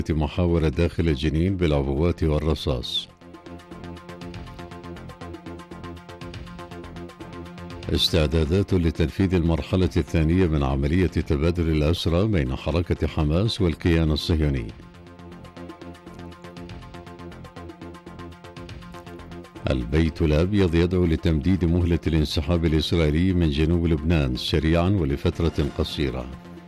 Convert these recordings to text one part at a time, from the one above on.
محاورة داخل جنين بالعبوات والرصاص. استعدادات لتنفيذ المرحلة الثانية من عملية تبادل الأسرى بين حركة حماس والكيان الصهيوني. البيت الأبيض يدعو لتمديد مهلة الانسحاب الإسرائيلي من جنوب لبنان سريعا ولفترة قصيرة.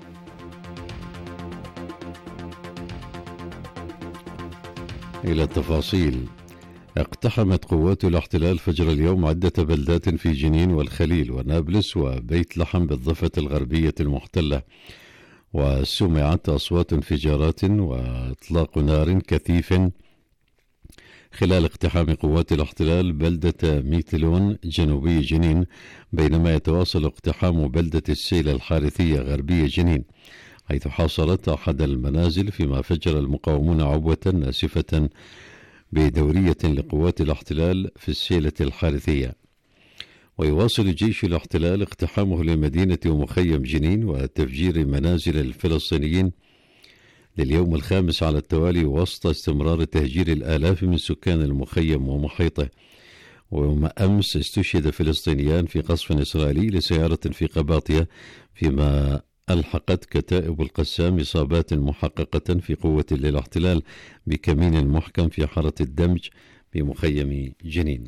إلى التفاصيل. اقتحمت قوات الاحتلال فجر اليوم عدة بلدات في جنين والخليل ونابلس وبيت لحم بالضفة الغربية المحتلة، وسمعت أصوات انفجارات وإطلاق نار كثيف خلال اقتحام قوات الاحتلال بلدة ميتلون جنوبي جنين، بينما يتواصل اقتحام بلدة السيل الحارثية غربية جنين، حيث حاصرت أحد المنازل، فيما فجر المقاومون عبوة ناسفة بدورية لقوات الاحتلال في السيلة الحارثية. ويواصل جيش الاحتلال اقتحامه لمدينة ومخيم جنين وتفجير منازل الفلسطينيين لليوم الخامس على التوالي، وسط استمرار تهجير الآلاف من سكان المخيم ومحيطه. ويوم أمس استشهد فلسطينيان في قصف إسرائيلي لسيارة في قباطية، فيما ألحقت كتائب القسام إصابات محققة في قوة للاحتلال بكمين محكم في حارة الدمج بمخيم جنين.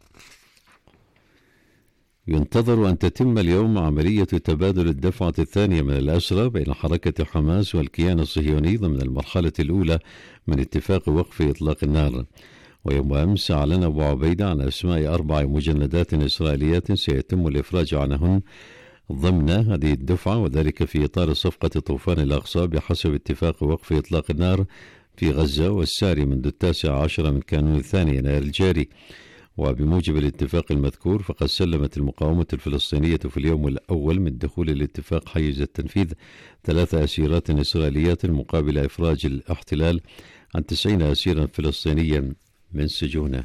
ينتظر أن تتم اليوم عملية تبادل الدفعة الثانية من الأسرى بين حركة حماس والكيان الصهيوني ضمن المرحلة الأولى من اتفاق وقف إطلاق النار. ويوم أمس أعلن أبو عبيدة عن أسماء 4 مجندات إسرائيليات سيتم الإفراج عنهن ضمن هذه الدفعة، وذلك في إطار صفقة طوفان الأقصى بحسب اتفاق وقف إطلاق النار في غزة والساري منذ 19 من كانون الثاني يناير الجاري. وبموجب الاتفاق المذكور، فقد سلمت المقاومة الفلسطينية في اليوم الأول من دخول الاتفاق حيز التنفيذ 3 أسيرات إسرائيليات مقابل إفراج الاحتلال عن 90 أسيرا فلسطينيا من سجونه.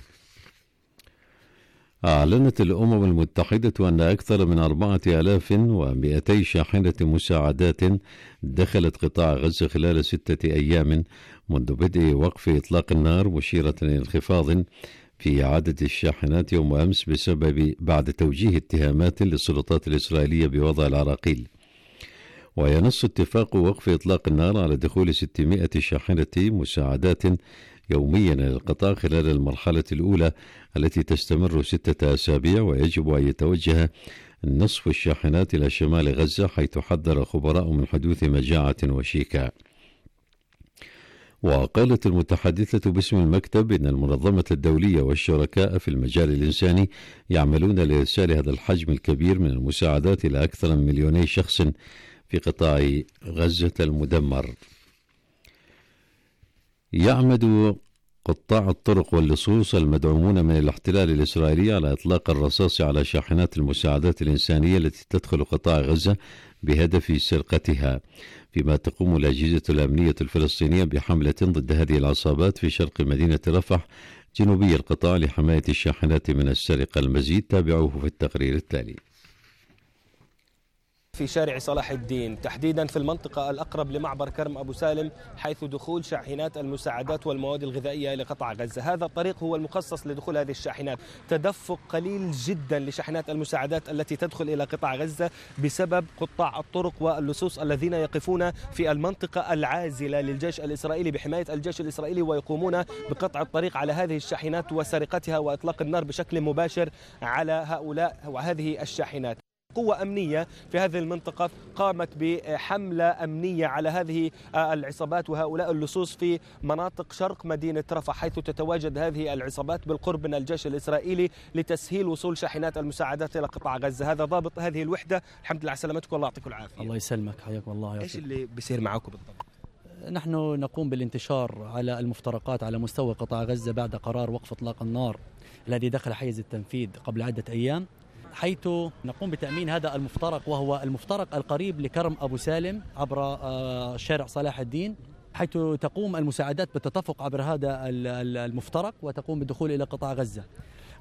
أعلنت الأمم المتحدة أن أكثر من 4200 شاحنة مساعدات دخلت قطاع غزة خلال 6 أيام منذ بدء وقف إطلاق النار، مشيرة إلى انخفاض في عدد الشاحنات يوم أمس بعد توجيه اتهامات للسلطات الإسرائيلية بوضع العراقيل. وينص اتفاق وقف إطلاق النار على دخول 600 شاحنة مساعدات يوميا إلى القطاع خلال المرحلة الأولى التي تستمر 6 أسابيع، ويجب أن يتوجه نصف الشاحنات إلى شمال غزة، حيث حذر خبراء من حدوث مجاعة وشيكا. وقالت المتحدثة باسم المكتب إن المنظمة الدولية والشركاء في المجال الإنساني يعملون لإرسال هذا الحجم الكبير من المساعدات إلى أكثر من 2,000,000 شخص في قطاع غزة المدمر. يعمد قطاع الطرق واللصوص المدعومون من الاحتلال الإسرائيلي على إطلاق الرصاص على شاحنات المساعدات الإنسانية التي تدخل قطاع غزة بهدف سرقتها، فيما تقوم الأجهزة الأمنية الفلسطينية بحملة ضد هذه العصابات في شرق مدينة رفح جنوبي القطاع لحماية الشاحنات من السرقة. المزيد تابعوه في التقرير التالي. في شارع صلاح الدين، تحديدا في المنطقة الأقرب لمعبر كرم أبو سالم، حيث دخول شاحنات المساعدات والمواد الغذائية إلى قطاع غزة. هذا الطريق هو المخصص لدخول هذه الشاحنات. تدفق قليل جدا لشاحنات المساعدات التي تدخل إلى قطاع غزة بسبب قطاع الطرق واللصوص الذين يقفون في المنطقة العازلة للجيش الإسرائيلي بحماية الجيش الإسرائيلي، ويقومون بقطع الطريق على هذه الشاحنات وسرقتها وإطلاق النار بشكل مباشر على هؤلاء وهذه الشاحنات. قوة أمنية في هذه المنطقة قامت بحملة أمنية على هذه العصابات وهؤلاء اللصوص في مناطق شرق مدينة رفح، حيث تتواجد هذه العصابات بالقرب من الجيش الإسرائيلي لتسهيل وصول شاحنات المساعدات إلى قطاع غزة. هذا ضابط هذه الوحدة. الحمد لله على سلامتك والله يعطيكم العافية. الله يسلمك، حياكم الله. إيش اللي بيصير معكم بالضبط؟ نحن نقوم بالانتشار على المفترقات على مستوى قطاع غزة بعد قرار وقف إطلاق النار الذي دخل حيز التنفيذ قبل عدة أيام، حيث نقوم بتأمين هذا المفترق، وهو المفترق القريب لكرم أبو سالم عبر شارع صلاح الدين، حيث تقوم المساعدات بالتدفق عبر هذا المفترق وتقوم بالدخول إلى قطاع غزة.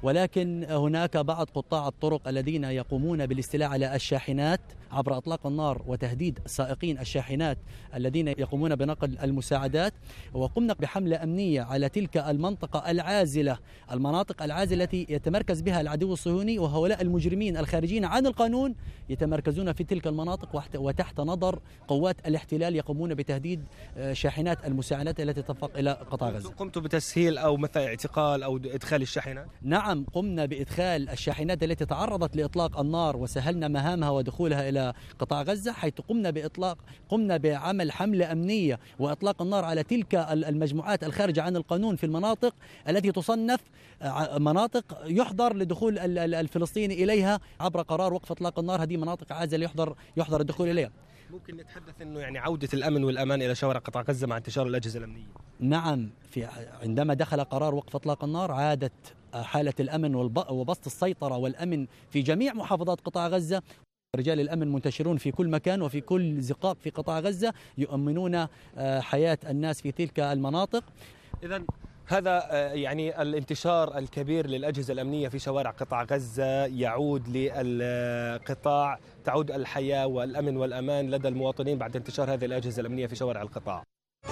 ولكن هناك بعض قطاع الطرق الذين يقومون بالاستيلاء على الشاحنات عبر إطلاق النار وتهديد سائقين الشاحنات الذين يقومون بنقل المساعدات. وقمنا بحملة أمنية على تلك المنطقة العازلة، المناطق العازلة التي يتمركز بها العدو الصهيوني، وهؤلاء المجرمين الخارجين عن القانون يتمركزون في تلك المناطق وتحت نظر قوات الاحتلال يقومون بتهديد شاحنات المساعدات التي تنفق إلى قطاع غزة. قمتوا بتسهيل أو مثلا اعتقال أو إدخال الشاحنات؟ نعم، قمنا بإدخال الشاحنات التي تعرضت لإطلاق النار وسهلنا مهامها ودخولها إلى قطاع غزة، حيث قمنا بعمل حملة أمنية وإطلاق النار على تلك المجموعات الخارجة عن القانون في المناطق التي تصنف مناطق يحظر لدخول الفلسطيني إليها عبر قرار وقف إطلاق النار. هذه مناطق عازلة يحظر الدخول إليها. ممكن نتحدث أنه يعني عودة الأمن والأمان إلى شوارع قطاع غزة مع انتشار الأجهزة الأمنية؟ نعم، عندما دخل قرار وقف إطلاق النار عادت حالة الأمن وبسط السيطرة والأمن في جميع محافظات قطاع غزة. رجال الأمن منتشرون في كل مكان وفي كل زقاق في قطاع غزة يؤمنون حياة الناس في تلك المناطق. إذن هذا يعني الانتشار الكبير للأجهزة الأمنية في شوارع قطاع غزة يعود للقطاع، تعود الحياة والأمن والأمان لدى المواطنين بعد انتشار هذه الأجهزة الأمنية في شوارع القطاع.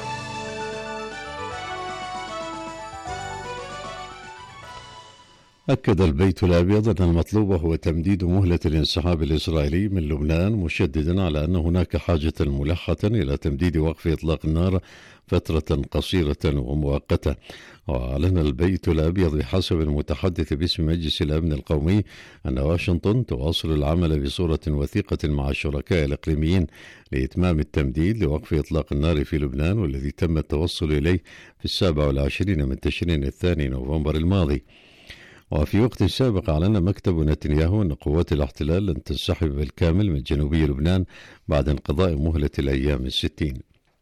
أكد البيت الأبيض أن المطلوب هو تمديد مهلة الانسحاب الإسرائيلي من لبنان، مشددا على أن هناك حاجة ملحة إلى تمديد وقف إطلاق النار فترة قصيرة ومؤقتة. وأعلن البيت الأبيض بحسب المتحدث باسم مجلس الأمن القومي أن واشنطن تواصل العمل بصورة وثيقة مع الشركاء الإقليميين لإتمام التمديد لوقف إطلاق النار في لبنان، والذي تم التوصل إليه في 27 من تشرين الثاني نوفمبر الماضي. وفي وقت سابق أعلن مكتب نتنياهو أن قوات الاحتلال لن تنسحب بالكامل من جنوبي لبنان بعد انقضاء مهلة الأيام 60.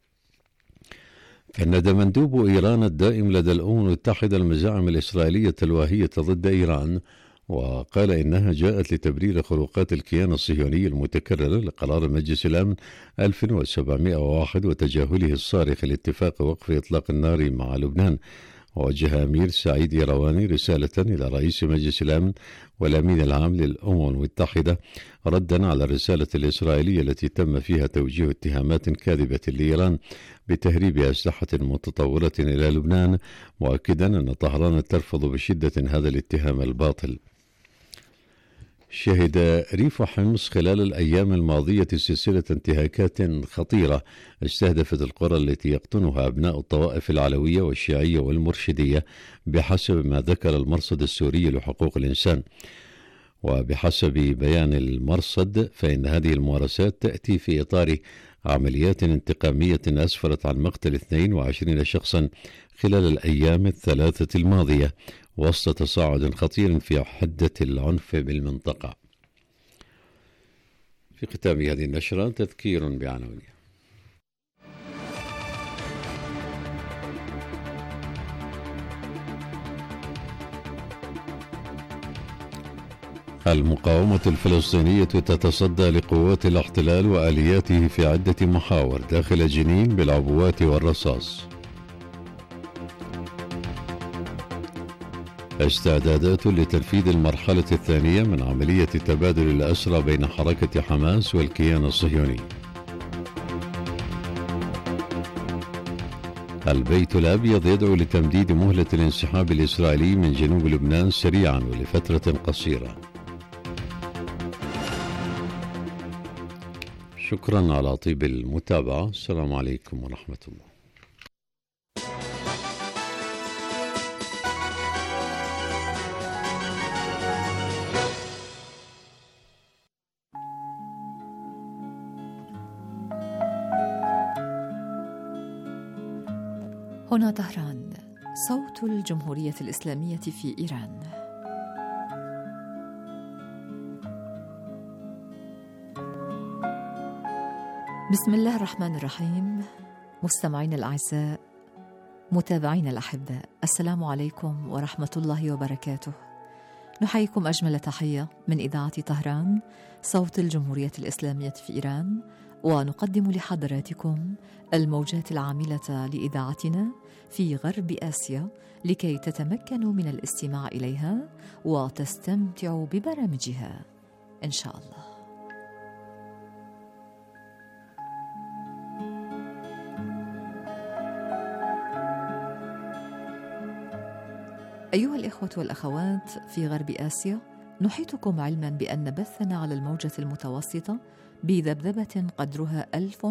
فند مندوب إيران الدائم لدى الأمم المتحدة المزاعم الإسرائيلية الواهية ضد إيران، وقال إنها جاءت لتبرير خروقات الكيان الصهيوني المتكررة لقرار مجلس الأمن 1701 وتجاهله الصارخ لاتفاق وقف إطلاق النار مع لبنان. ووجه أمير سعيد يرواني رسالة إلى رئيس مجلس الأمن والأمين العام للأمم المتحدة ردا على الرسالة الإسرائيلية التي تم فيها توجيه اتهامات كاذبة لإيران بتهريب أسلحة متطورة إلى لبنان، مؤكدا أن طهران ترفض بشدة هذا الاتهام الباطل. شهد ريف حمص خلال الأيام الماضية سلسلة انتهاكات خطيرة استهدفت القرى التي يقطنها أبناء الطوائف العلوية والشيعية والمرشدية بحسب ما ذكر المرصد السوري لحقوق الإنسان. وبحسب بيان المرصد فإن هذه الممارسات تأتي في إطار عمليات انتقامية أسفرت عن مقتل 22 شخصا خلال الأيام الثلاثة الماضية وسط تصاعد خطير في حدة العنف بالمنطقة. في ختام هذه النشرة تذكير بعناوينها. المقاومة الفلسطينية تتصدى لقوات الاحتلال وآلياته في عدة محاور داخل جنين بالعبوات والرصاص. استعدادات لتنفيذ المرحلة الثانية من عملية تبادل الأسرى بين حركة حماس والكيان الصهيوني. البيت الأبيض يدعو لتمديد مهلة الانسحاب الإسرائيلي من جنوب لبنان سريعا ولفترة قصيرة. شكرا على طيب المتابعة. السلام عليكم ورحمة الله. هنا طهران، صوت الجمهورية الإسلامية في إيران. بسم الله الرحمن الرحيم. مستمعين الأعزاء، متابعين الأحباء، السلام عليكم ورحمة الله وبركاته. نحييكم أجمل تحية من إذاعة طهران، صوت الجمهورية الإسلامية في إيران. ونقدم لحضراتكم الموجات العاملة لإذاعتنا في غرب آسيا لكي تتمكنوا من الاستماع إليها وتستمتعوا ببرامجها إن شاء الله. أيها الإخوة والأخوات في غرب آسيا، نحيطكم علما بأن بثنا على الموجة المتوسطة بذبذبة قدرها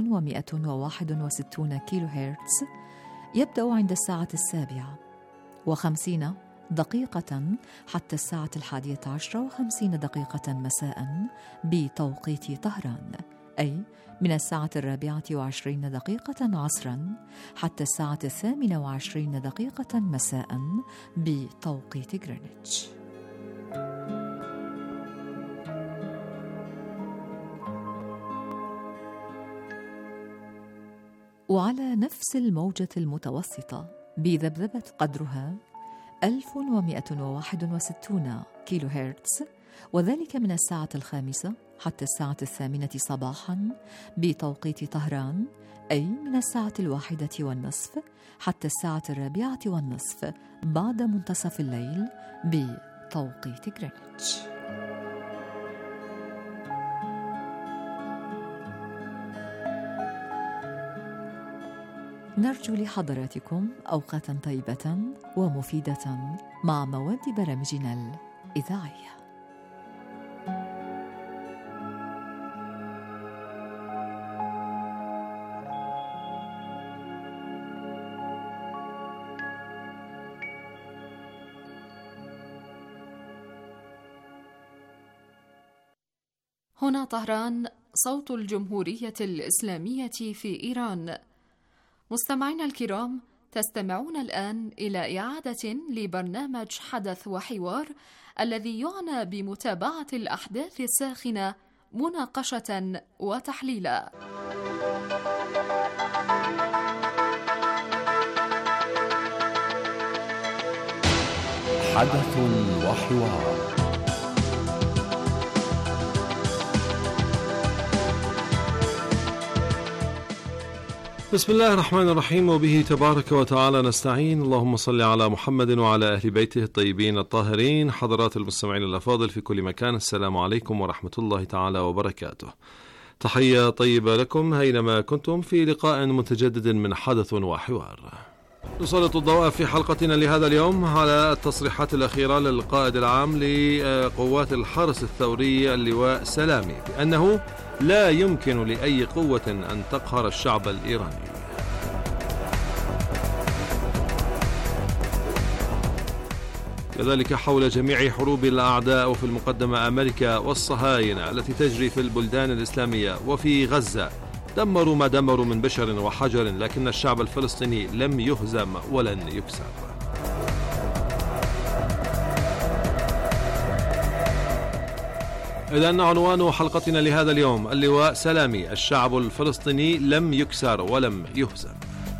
1161 كيلو هرتز يبدأ عند 7:50 حتى 11:51 مساء بتوقيت طهران، أي من 4:24 عصرا حتى 8:28 مساء بتوقيت غرينتش. وعلى نفس الموجة المتوسطة بذبذبة قدرها 1161 كيلو هرتز، وذلك من 5:00 حتى 8:00 صباحا بتوقيت طهران، أي من 1:01 حتى 4:40 بعد منتصف الليل بتوقيت غرينتش. نرجو لحضراتكم أوقاتا طيبة ومفيدة مع مواد برامجنا الإذاعية. هنا طهران، صوت الجمهورية الإسلامية في إيران. مستمعينا الكرام، تستمعون الآن إلى إعادة لبرنامج حدث وحوار الذي يعنى بمتابعة الأحداث الساخنة مناقشة وتحليلا. حدث وحوار. بسم الله الرحمن الرحيم، وبه تبارك وتعالى نستعين. اللهم صل على محمد وعلى أهل بيته الطيبين الطاهرين. حضرات المستمعين الأفاضل في كل مكان، السلام عليكم ورحمة الله تعالى وبركاته. تحية طيبة لكم أينما كنتم في لقاء متجدد من حدث وحوار. نسلط الضوء في حلقتنا لهذا اليوم على التصريحات الأخيرة للقائد العام لقوات الحرس الثوري اللواء سلامي بأنه لا يمكن لأي قوة أن تقهر الشعب الإيراني. كذلك حول جميع حروب الأعداء، وفي المقدمة أمريكا والصهاينة التي تجري في البلدان الإسلامية وفي غزة، دمروا ما دمروا من بشر وحجر، لكن الشعب الفلسطيني لم يهزم ولن يكسر. إذن عنوان حلقتنا لهذا اليوم: اللواء سلامي، الشعب الفلسطيني لم يكسر ولم يهزم.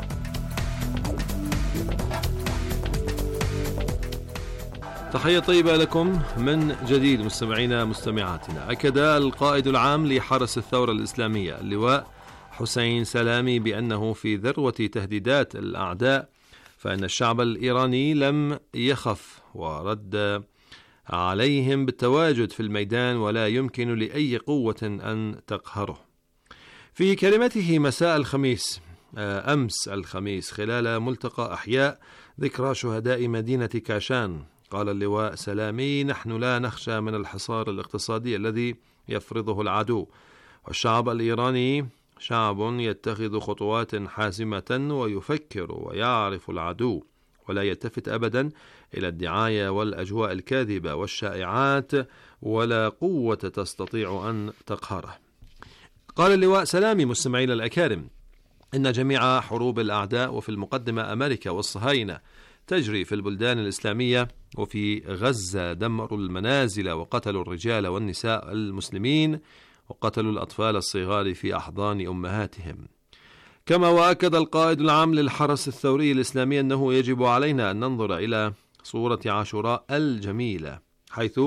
تحية طيبة لكم من جديد مستمعينا مستمعاتنا. أكد القائد العام لحرس الثورة الإسلامية اللواء حسين سلامي بأنه في ذروة تهديدات الأعداء فإن الشعب الإيراني لم يخف ورد عليهم بالتواجد في الميدان، ولا يمكن لأي قوة أن تقهره. في كلمته مساء الخميس أمس الخميس خلال ملتقى أحياء ذكرى شهداء مدينة كاشان، قال اللواء سلامي: نحن لا نخشى من الحصار الاقتصادي الذي يفرضه العدو، والشعب الإيراني شعب يتخذ خطوات حاسمة ويفكر ويعرف العدو، ولا يلتفت أبدا إلى الدعاية والأجواء الكاذبة والشائعات، ولا قوة تستطيع أن تقهره. قال اللواء سلامي مستمعين الأكارم إن جميع حروب الأعداء، وفي المقدمة أمريكا والصهاينة، تجري في البلدان الإسلامية وفي غزة، دمروا المنازل وقتلوا الرجال والنساء المسلمين وقتلوا الأطفال الصغار في أحضان أمهاتهم. كما وأكد القائد العام للحرس الثوري الإسلامي أنه يجب علينا أن ننظر إلى صورة عاشوراء الجميلة، حيث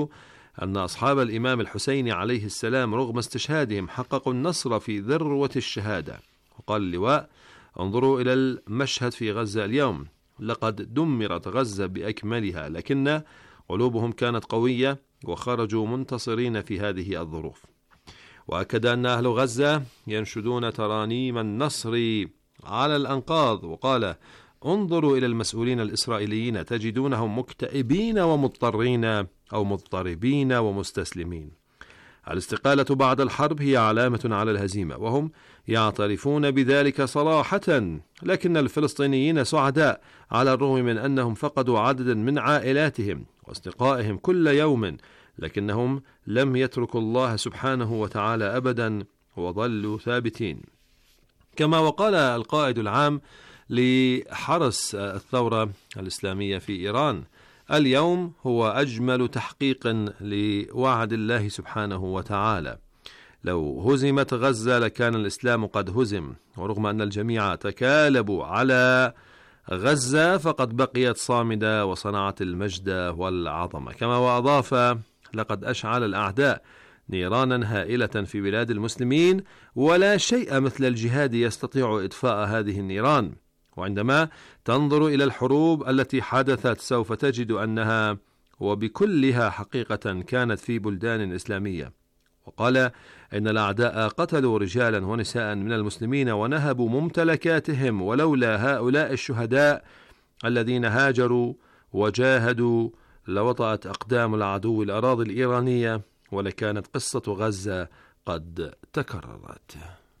أن أصحاب الإمام الحسين عليه السلام رغم استشهادهم حققوا النصر في ذروة الشهادة. وقال اللواء: انظروا إلى المشهد في غزة اليوم، لقد دمرت غزة بأكملها، لكن قلوبهم كانت قوية وخرجوا منتصرين في هذه الظروف. وأكد أن أهل غزة ينشدون ترانيم النصر على الأنقاض، وقال: انظروا إلى المسؤولين الإسرائيليين تجدونهم مكتئبين ومضطرين أو مضطربين ومستسلمين. الاستقالة بعد الحرب هي علامة على الهزيمة، وهم يعترفون بذلك صراحة، لكن الفلسطينيين سعداء على الرغم من أنهم فقدوا عددا من عائلاتهم وأصدقائهم كل يوم، لكنهم لم يتركوا الله سبحانه وتعالى أبدا وظلوا ثابتين. كما وقال القائد العام لحرس الثورة الإسلامية في إيران: اليوم هو أجمل تحقيق لوعد الله سبحانه وتعالى. لو هزمت غزة لكان الإسلام قد هزم، ورغم أن الجميع تكالبوا على غزة فقد بقيت صامدة وصنعت المجد والعظمة. كما وأضاف: لقد أشعل الأعداء نيرانا هائلة في بلاد المسلمين، ولا شيء مثل الجهاد يستطيع إطفاء هذه النيران. وعندما تنظر إلى الحروب التي حدثت سوف تجد أنها وبكلها حقيقة كانت في بلدان إسلامية. وقال: إن الأعداء قتلوا رجالا ونساء من المسلمين ونهبوا ممتلكاتهم، ولولا هؤلاء الشهداء الذين هاجروا وجاهدوا لوطأت أقدام العدو الأراضي الإيرانية، ولكانت قصة غزة قد تكررت.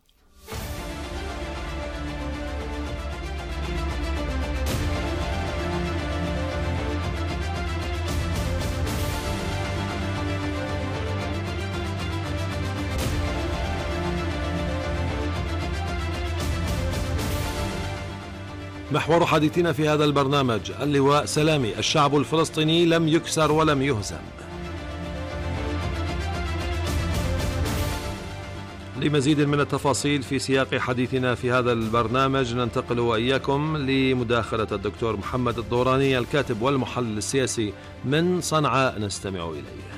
محور حديثنا في هذا البرنامج: اللواء سلامي: الشعب الفلسطيني لم يكسر ولم يهزم. لمزيد من التفاصيل في سياق حديثنا في هذا البرنامج ننتقل وإياكم لمداخلة الدكتور محمد الدوراني الكاتب والمحلل السياسي من صنعاء، نستمع إليه.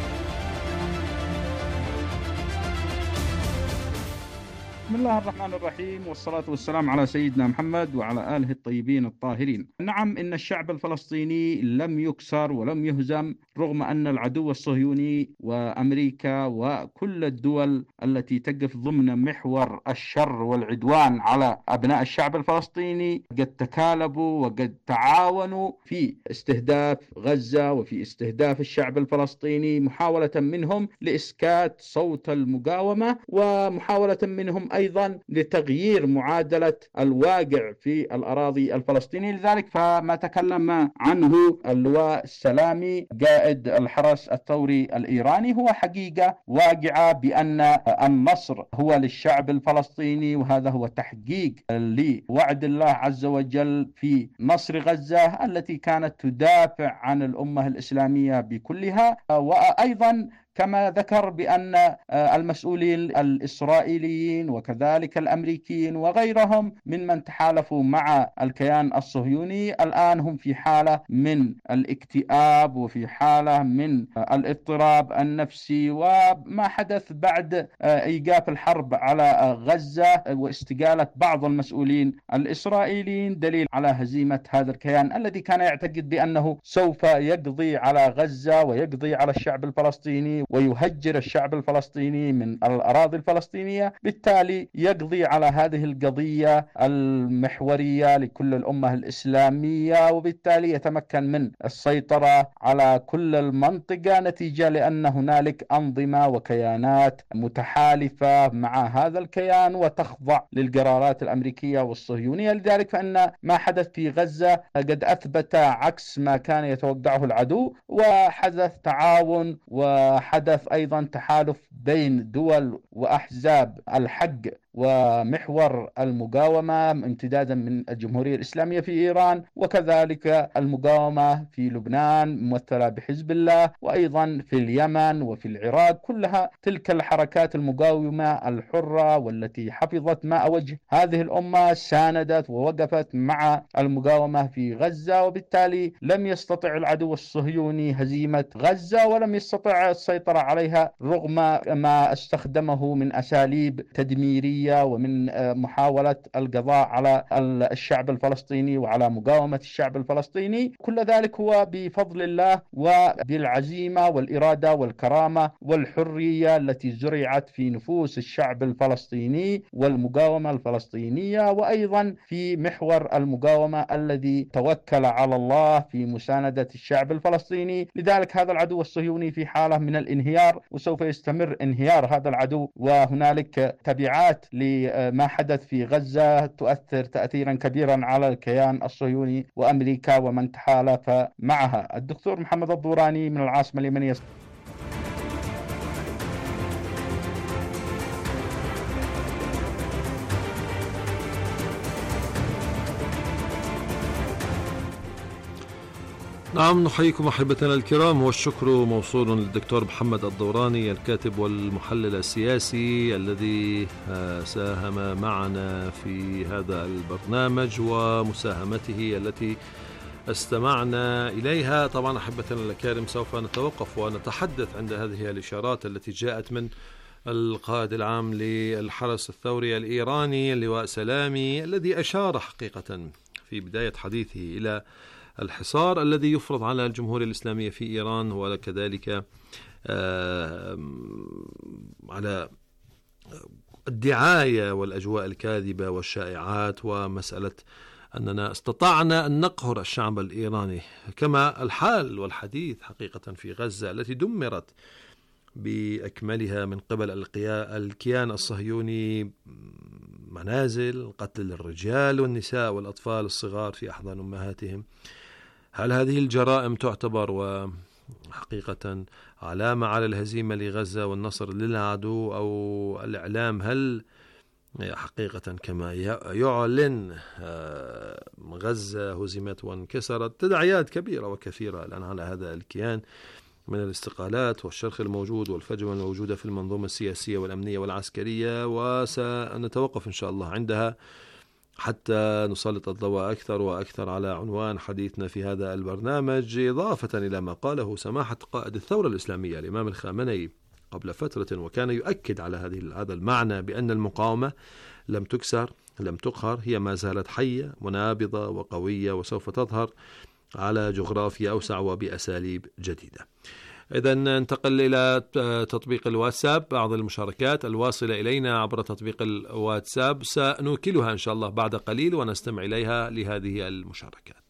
بسم الله الرحمن الرحيم، والصلاة والسلام على سيدنا محمد وعلى آله الطيبين الطاهرين. نعم، إن الشعب الفلسطيني لم يكسر ولم يهزم، رغم أن العدو الصهيوني وأمريكا وكل الدول التي تقف ضمن محور الشر والعدوان على أبناء الشعب الفلسطيني قد تكالبوا وقد تعاونوا في استهداف غزة وفي استهداف الشعب الفلسطيني، محاولة منهم لإسكات صوت المقاومة، ومحاولة منهم أيضا لتغيير معادلة الواقع في الأراضي الفلسطينية. لذلك فما تكلم عنه اللواء السلامي قائد الحرس الثوري الإيراني هو حقيقة واقعة، بأن النصر هو للشعب الفلسطيني، وهذا هو تحقيق لوعد الله عز وجل في نصر غزة التي كانت تدافع عن الأمة الإسلامية بكلها. وأيضا كما ذكر بأن المسؤولين الإسرائيليين وكذلك الأمريكيين وغيرهم من تحالفوا مع الكيان الصهيوني الآن هم في حالة من الاكتئاب وفي حالة من الاضطراب النفسي، وما حدث بعد إيقاف الحرب على غزة واستقالة بعض المسؤولين الإسرائيليين دليل على هزيمة هذا الكيان الذي كان يعتقد بأنه سوف يقضي على غزة ويقضي على الشعب الفلسطيني ويهجر الشعب الفلسطيني من الأراضي الفلسطينية، بالتالي يقضي على هذه القضية المحورية لكل الأمة الإسلامية، وبالتالي يتمكن من السيطرة على كل المنطقة، نتيجة لأن هنالك أنظمة وكيانات متحالفة مع هذا الكيان وتخضع للقرارات الأمريكية والصهيونية. لذلك فإن ما حدث في غزة قد أثبت عكس ما كان يتوقعه العدو، وحدث تعاون وحدث أيضا تحالف بين دول وأحزاب الحق ومحور المقاومة امتدادا من الجمهورية الإسلامية في إيران، وكذلك المقاومة في لبنان ممثلة بحزب الله، وأيضا في اليمن وفي العراق. كلها تلك الحركات المقاومة الحرة والتي حفظت ماء وجه هذه الأمة ساندت ووقفت مع المقاومة في غزة، وبالتالي لم يستطع العدو الصهيوني هزيمة غزة ولم يستطع السيطرة عليها رغم ما استخدمه من أساليب تدميرية ومن محاولة القضاء على الشعب الفلسطيني وعلى مقاومة الشعب الفلسطيني. كل ذلك هو بفضل الله وبالعزيمة والإرادة والكرامة والحرية التي زرعت في نفوس الشعب الفلسطيني والمقاومة الفلسطينية، وأيضا في محور المقاومة الذي توكل على الله في مساندة الشعب الفلسطيني. لذلك هذا العدو الصهيوني في حالة من الانهيار، وسوف يستمر انهيار هذا العدو، وهنالك تبعات لما حدث في غزة تؤثر تأثيرا كبيرا على الكيان الصهيوني وأمريكا ومن تحالف معها. الدكتور محمد الضوراني من العاصمة اليمنية. نعم، نحييكم أحبتنا الكرام، والشكر موصول للدكتور محمد الضوراني الكاتب والمحلل السياسي الذي ساهم معنا في هذا البرنامج ومساهمته التي استمعنا إليها. طبعا أحبتنا الكرام سوف نتوقف ونتحدث عند هذه الإشارات التي جاءت من القائد العام للحرس الثوري الإيراني اللواء سلامي، الذي أشار حقيقة في بداية حديثه إلى الحصار الذي يفرض على الجمهورية الإسلامية في إيران، وكذلك على الدعاية والأجواء الكاذبة والشائعات، ومسألة أننا استطعنا أن نقهر الشعب الإيراني، كما الحال والحديث حقيقة في غزة التي دمرت بأكملها من قبل الكيان الصهيوني، منازل، قتل الرجال والنساء والأطفال الصغار في أحضان أمهاتهم. هل هذه الجرائم تعتبر وحقيقة علامة على الهزيمة لغزة والنصر للعدو، أو الإعلام هل حقيقة كما يعلن غزة هزمت وانكسرت؟ تداعيات كبيرة وكثيرة الآن على هذا الكيان من الاستقالات والشرخ الموجود والفجوة الموجودة في المنظومة السياسية والأمنية والعسكرية، وسنتوقف إن شاء الله عندها حتى نسلط الضوء أكثر وأكثر على عنوان حديثنا في هذا البرنامج، إضافة إلى ما قاله سماحة قائد الثورة الإسلامية الإمام الخامنئي قبل فترة، وكان يؤكد على هذا المعنى بأن المقاومة لم تكسر، لم تقهر، هي ما زالت حية ونابضة وقوية، وسوف تظهر على جغرافيا أوسع وبأساليب جديدة. إذن ننتقل إلى تطبيق الواتساب. بعض المشاركات الواصلة إلينا عبر تطبيق الواتساب سنوكلها إن شاء الله بعد قليل ونستمع إليها لهذه المشاركات.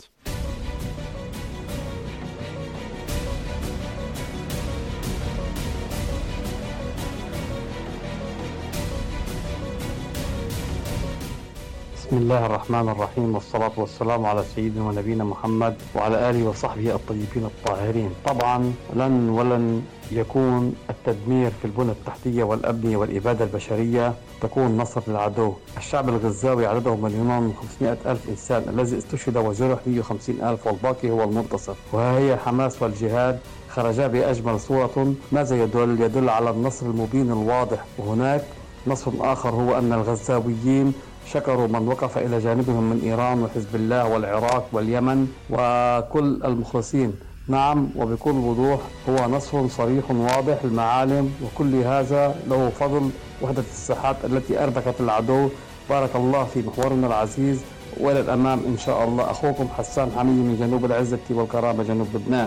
بسم الله الرحمن الرحيم، والصلاة والسلام على سيدنا ونبينا محمد وعلى آله وصحبه الطيبين الطاهرين. طبعا ولن يكون التدمير في البنى التحتية والأبنية والإبادة البشرية تكون نصر للعدو. الشعب الغزاوي عدده 1,500,000 إنسان، الذي استشهد وجرح 150,000، والباقي هو المنتصر. وها هي حماس والجهاد خرجا بأجمل صورة. ماذا يدل على النصر المبين الواضح. وهناك نصر آخر، هو أن الغزاويين شكروا من وقف إلى جانبهم من إيران وحزب الله والعراق واليمن وكل المخلصين. نعم، وبكل وضوح هو نصر صريح واضح المعالم، وكل هذا له فضل وحدة الساحات التي أربكت العدو. بارك الله في محورنا العزيز، وإلى الأمام إن شاء الله. أخوكم حسان حميدي من جنوب العزة والكرامة، جنوب لبنان.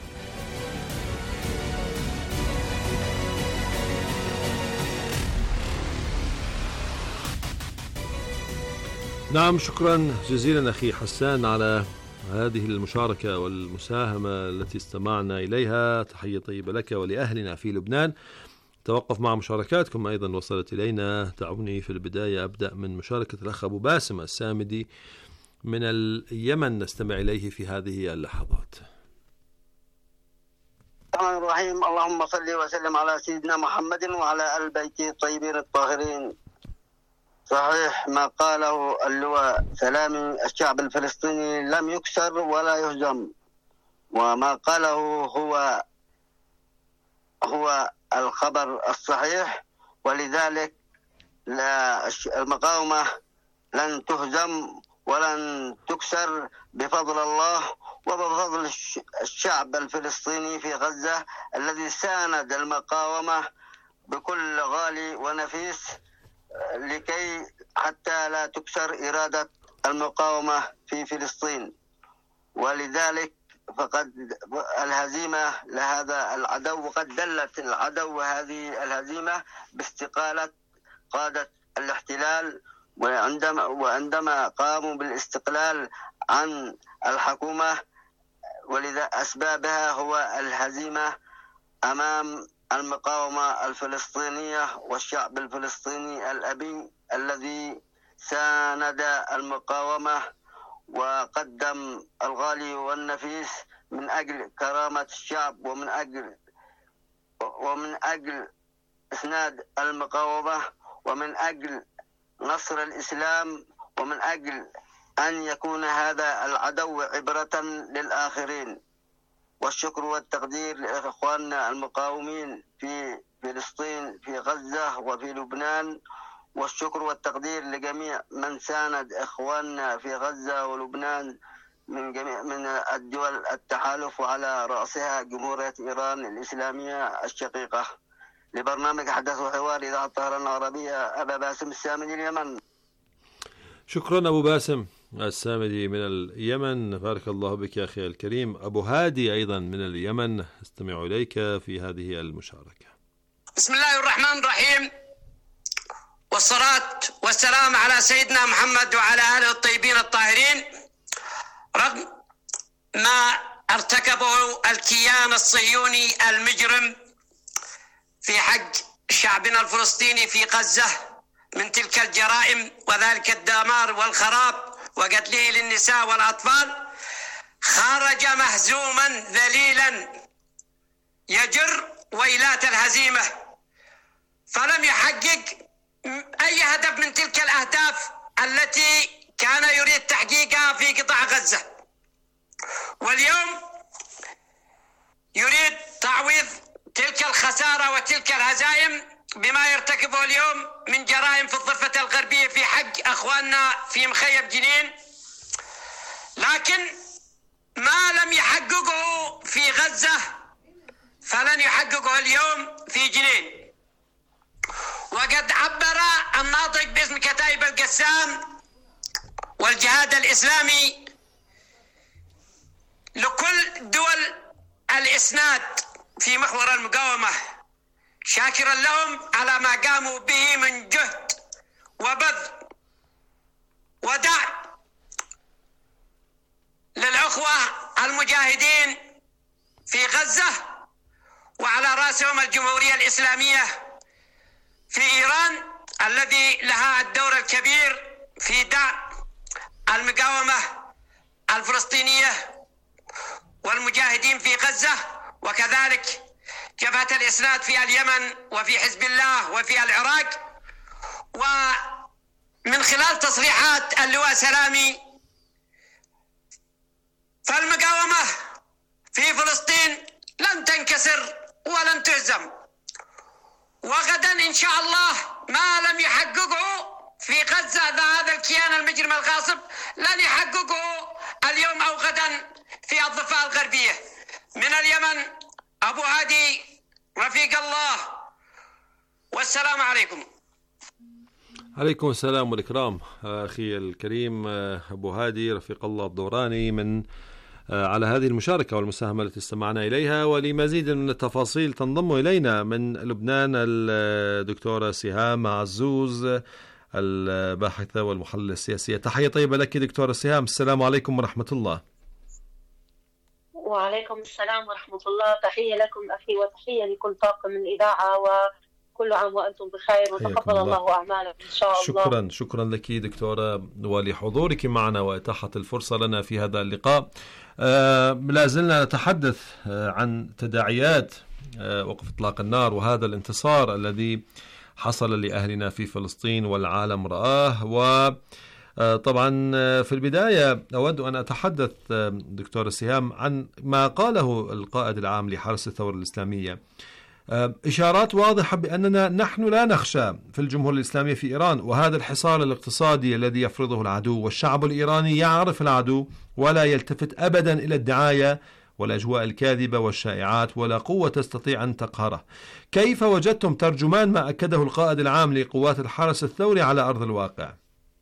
نعم، شكرا جزيلا أخي حسان على هذه المشاركة والمساهمة التي استمعنا إليها. تحية طيبة لك ولأهلنا في لبنان. توقف مع مشاركاتكم أيضا وصلت إلينا. دعوني في البداية أبدأ من مشاركة الأخ أبو باسم السامدي من اليمن، نستمع إليه في هذه اللحظات. الرحمن الرحيم. اللهم صل وسلم على سيدنا محمد وعلى آل بيته الطيبين الطاهرين. صحيح ما قاله اللواء سلامي، الشعب الفلسطيني لم يكسر ولا يهزم، وما قاله هو الخبر الصحيح. ولذلك المقاومة لن تهزم ولن تكسر بفضل الله وبفضل الشعب الفلسطيني في غزة الذي ساند المقاومة بكل غالي ونفيس لكي حتى لا تكسر إرادة المقاومة في فلسطين. ولذلك فقد الهزيمة لهذا العدو، وقد دلت العدو هذه الهزيمة باستقالة قادة الاحتلال، وعندما قاموا بالاستقلال عن الحكومة، ولذا أسبابها هو الهزيمة أمام المقاومة الفلسطينية والشعب الفلسطيني الأبي الذي ساند المقاومة وقدم الغالي والنفيس من أجل كرامة الشعب ومن أجل إسناد المقاومة ومن أجل نصر الإسلام ومن أجل أن يكون هذا العدو عبرة للآخرين. والشكر والتقدير لإخواننا المقاومين في فلسطين في غزة وفي لبنان، والشكر والتقدير لجميع من ساند إخواننا في غزة ولبنان من الدول التحالف، وعلى رأسها جمهورية إيران الإسلامية الشقيقة. لبرنامج حدث وحوار إذاعة طهران العربية، أبا باسم السامدي اليمن. شكرا أبو باسم السامدي من اليمن، بارك الله بك يا أخي الكريم. أبو هادي أيضا من اليمن، استمع إليك في هذه المشاركة. بسم الله الرحمن الرحيم، والصلاة والسلام على سيدنا محمد وعلى آله الطيبين الطاهرين. رغم ما ارتكبه الكيان الصهيوني المجرم في حق شعبنا الفلسطيني في غزة من تلك الجرائم وذلك الدمار والخراب وقتله للنساء والأطفال، خرج مهزوما ذليلا يجر ويلات الهزيمة، فلم يحقق أي هدف من تلك الأهداف التي كان يريد تحقيقها في قطاع غزة. واليوم يريد تعويض تلك الخسارة وتلك الهزائم بما يرتكبه اليوم من جرائم في الضفة الغربية في حق أخواننا في مخيم جنين، لكن ما لم يحققه في غزة فلن يحققه اليوم في جنين. وقد عبر الناطق باسم كتائب القسام والجهاد الإسلامي لكل دول الإسناد في محور المقاومة، شاكرا لهم على ما قاموا به من جهد وبذل ودعم للأخوة المجاهدين في غزة، وعلى رأسهم الجمهورية الإسلامية في إيران الذي لها الدور الكبير في دعم المقاومة الفلسطينية والمجاهدين في غزة، وكذلك جبهة الإسناد في اليمن وفي حزب الله وفي العراق. ومن خلال تصريحات اللواء سلامي، فالمقاومة في فلسطين لن تنكسر ولن تهزم، وغدا إن شاء الله ما لم يحققه في غزة هذا الكيان المجرم الغاصب لن يحققه اليوم أو غدا في الضفة الغربية. من اليمن أبو هادي رفيق الله، والسلام عليكم. عليكم السلام والإكرام أخي الكريم أبو هادي رفيق الله الدوراني من على هذه المشاركة والمساهمة التي استمعنا إليها. ولمزيد من التفاصيل تنضم إلينا من لبنان الدكتورة سهام عزوز الباحثة والمحللة السياسية. تحية طيبة لك دكتورة سهام، السلام عليكم ورحمة الله. وعليكم السلام ورحمة الله، تحية لكم أخي وتحية لكل طاقم من الإذاعة، وكل عام وأنتم بخير وتقبل الله أعمالكم إن شاء الله. شكرا لك دكتورة ولحضورك معنا وإتاحة الفرصة لنا في هذا اللقاء. لا زلنا نتحدث عن تداعيات وقف إطلاق النار وهذا الانتصار الذي حصل لأهلنا في فلسطين والعالم رآه. وطبعا في البداية أود أن أتحدث دكتور سهام عن ما قاله القائد العام لحرس الثورة الإسلامية، إشارات واضحة بأننا نحن لا نخشى في الجمهورية الإسلامية في إيران، وهذا الحصار الاقتصادي الذي يفرضه العدو، والشعب الإيراني يعرف العدو ولا يلتفت أبدا إلى الدعاية والأجواء الكاذبة والشائعات، ولا قوة تستطيع أن تقهره. كيف وجدتم ترجمان ما أكده القائد العام لقوات الحرس الثوري على أرض الواقع؟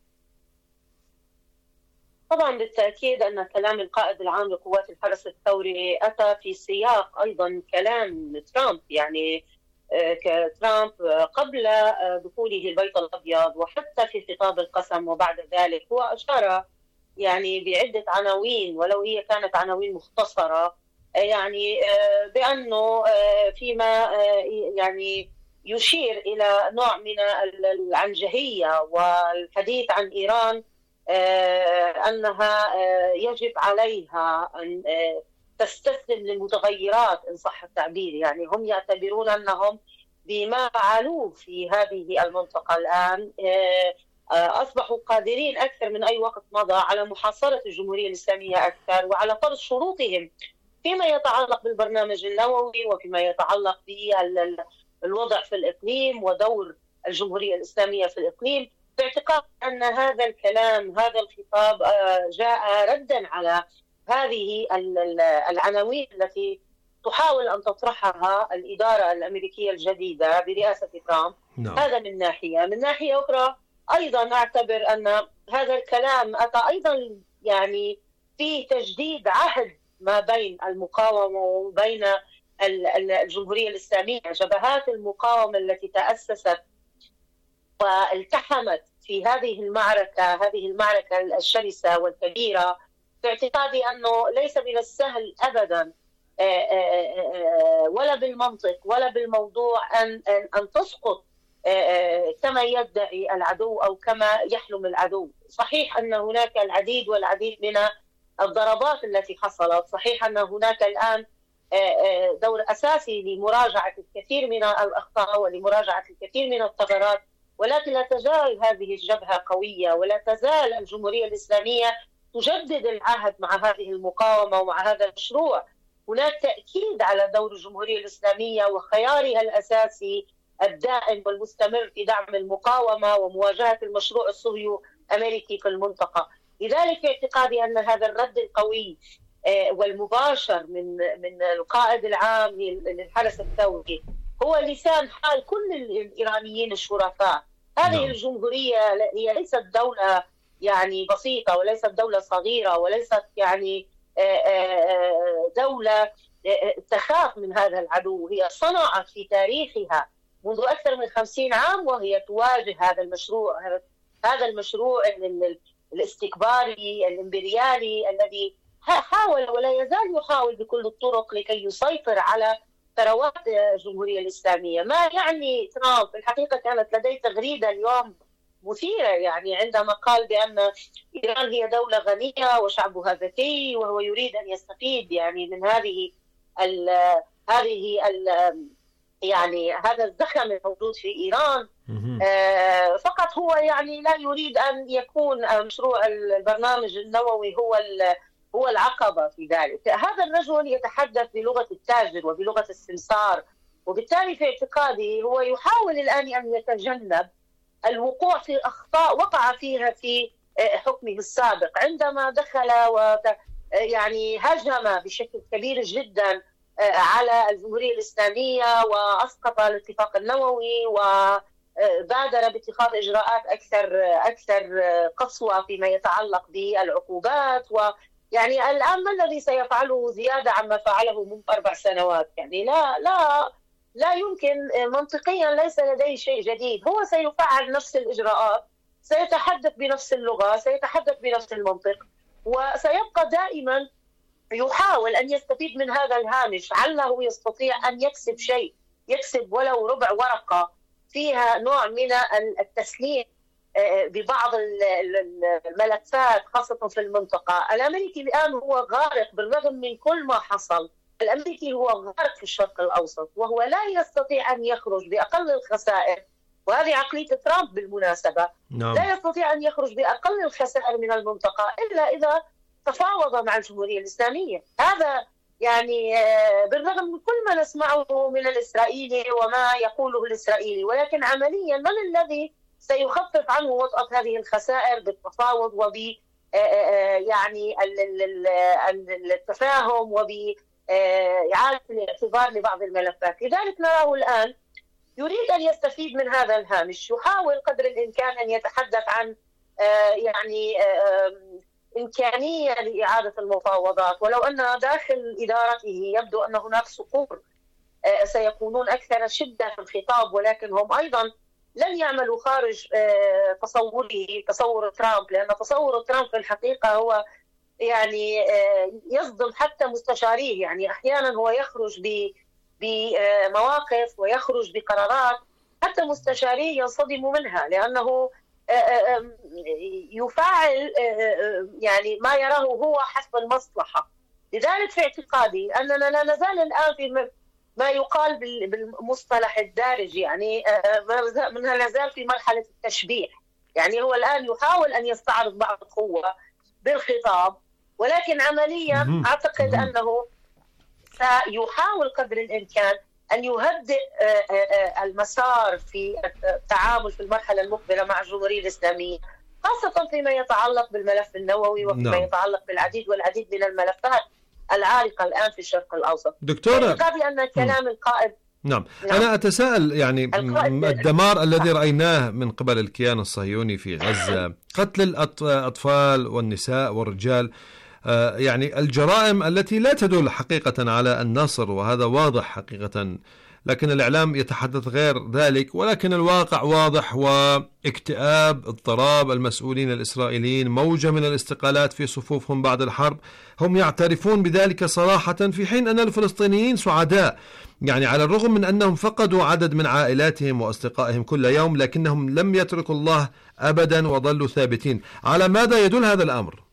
طبعا بالتأكيد أن كلام القائد العام لقوات الحرس الثوري أتى في سياق أيضا كلام ترامب، يعني ترامب قبل دخوله البيت الأبيض وحتى في خطاب القسم وبعد ذلك هو أشار يعني بعدة عناوين ولو هي كانت عناوين مختصرة، يعني بأنه فيما يعني يشير إلى نوع من العنجهية والحديث عن إيران أنها يجب عليها أن تستسلم للمتغيرات إن صح التعبير. يعني هم يعتبرون أنهم بما فعلوه في هذه المنطقة الآن أصبحوا قادرين أكثر من أي وقت مضى على محاصرة الجمهورية الإسلامية أكثر وعلى فرض شروطهم فيما يتعلق بالبرنامج النووي وفيما يتعلق بالوضع في الإقليم ودور الجمهورية الإسلامية في الإقليم، باعتقاد أن هذا الكلام هذا الخطاب جاء ردا على هذه العناوين التي تحاول أن تطرحها الإدارة الأمريكية الجديدة برئاسة ترامب. هذا من ناحية. من ناحية أخرى أيضا أعتبر أن هذا الكلام أتى أيضا يعني في تجديد عهد ما بين المقاومة وبين الجمهورية الإسلامية. جبهات المقاومة التي تأسست والتحمت في هذه المعركة الشرسة والكبيرة، في اعتقادي أنه ليس من السهل أبدا ولا بالمنطق ولا بالموضوع أن تسقط كما يدعي العدو أو كما يحلم العدو. صحيح أن هناك العديد والعديد من الضربات التي حصلت، صحيح أن هناك الآن دور أساسي لمراجعة الكثير من الأخطاء ولمراجعة الكثير من الثغرات، ولكن لا تزال هذه الجبهة قوية ولا تزال الجمهورية الإسلامية تجدد العهد مع هذه المقاومة ومع هذا المشروع. هناك تأكيد على دور الجمهورية الإسلامية وخيارها الأساسي الدائم والمستمر في دعم المقاومة ومواجهة المشروع الصهيوني الأمريكي في المنطقة. لذلك في اعتقادي أن هذا الرد القوي والمباشر من القائد العام للحرس الثوري هو لسان حال كل الإيرانيين الشرفاء. هذه الجمهورية هي ليست دولة يعني بسيطة وليست دولة صغيرة وليست يعني دولة تخاف من هذا العدو. هي صنعت في تاريخها منذ أكثر من 50 عام وهي تواجه هذا المشروع الاستكباري الإمبريالي الذي حاول ولا يزال يحاول بكل الطرق لكي يسيطر على ثروات الجمهورية الإسلامية. ما يعني ترامب في الحقيقة كانت لديه تغريدة اليوم مثيرة، يعني عندما قال بأن إيران هي دولة غنية وشعبها ذكي وهو يريد أن يستفيد يعني من يعني هذا الزخم الموجود في إيران. فقط هو يعني لا يريد أن يكون مشروع البرنامج النووي هو العقبة في ذلك. هذا الرجل يتحدث بلغة التاجر وبلغة السمسار، وبالتالي في اعتقادي هو يحاول الآن أن يتجنب الوقوع في أخطاء وقع فيها في حكمه السابق عندما دخل يعني هجم بشكل كبير جدا على الجمهورية الإسلامية وأسقط الاتفاق النووي وبادر باتخاذ إجراءات أكثر قسوة فيما يتعلق بالعقوبات. ويعني الآن ما الذي سيفعله زيادة عما فعله منذ 4 سنوات؟ يعني لا يمكن منطقيا، ليس لديه شيء جديد. هو سيفعل نفس الإجراءات، سيتحدث بنفس اللغة، سيتحدث بنفس المنطق، وسيبقى دائما يحاول أن يستفيد من هذا الهامش علّه يستطيع أن يكسب شيء، يكسب ولو ربع ورقة فيها نوع من التسليم ببعض الملفات خاصة في المنطقة. الأمريكي الآن هو غارق بالرغم من كل ما حصل. الأمريكي هو غارق في الشرق الأوسط وهو لا يستطيع أن يخرج بأقل الخسائر وهذه عقلية ترامب بالمناسبة. لا يستطيع أن يخرج بأقل الخسائر من المنطقة إلا إذا تفاوض مع الجمهورية الإسلامية. هذا يعني بالرغم من كل ما نسمعه من الإسرائيلي وما يقوله الإسرائيلي، ولكن عمليا من الذي سيخفف عنه وطأة هذه الخسائر بالتفاوض وب يعني التفاهم وبإعادة الاعتبار لبعض الملفات. لذلك نراه الآن يريد أن يستفيد من هذا الهامش، يحاول قدر الإمكان أن يتحدث عن يعني إمكانية لإعادة المفاوضات، ولو أن داخل إدارته يبدو أن هناك صقور سيكونون أكثر شدة في الخطاب، ولكن هم أيضا لن يعملوا خارج تصور ترامب، لأن تصور ترامب في الحقيقة هو يعني يصدم حتى مستشاريه. يعني أحيانا هو يخرج بمواقف ويخرج بقرارات حتى مستشاريه ينصدموا منها، لأنه يفعل يعني ما يراه هو حسب المصلحة. لذلك في اعتقادي أننا لا نزال الآن في ما يقال بالمصطلح الدارج، يعني لا نزال في مرحلة التشبيح. يعني هو الآن يحاول أن يستعرض بعض القوة بالخطاب، ولكن عمليا أعتقد أنه سيحاول قدر الإمكان أن يهدئ المسار في التعامل في المرحلة المقبلة مع الجمهورية الإسلامية، خاصة فيما يتعلق بالملف النووي وفيما يتعلق بالعديد والعديد من الملفات العالقة الآن في الشرق الأوسط. دكتورة، اعتقادي أن كلام القائد نعم. أنا أتساءل يعني الدمار الذي رأيناه من قبل الكيان الصهيوني في غزة، قتل الأطفال والنساء والرجال، يعني الجرائم التي لا تدل حقيقة على النصر، وهذا واضح حقيقة، لكن الإعلام يتحدث غير ذلك، ولكن الواقع واضح، واكتئاب، اضطراب المسؤولين الإسرائيليين، موجة من الاستقالات في صفوفهم بعد الحرب، هم يعترفون بذلك صراحة، في حين أن الفلسطينيين سعداء. يعني على الرغم من أنهم فقدوا عدد من عائلاتهم وأصدقائهم كل يوم، لكنهم لم يتركوا الله أبدا وظلوا ثابتين. على ماذا يدل هذا الأمر؟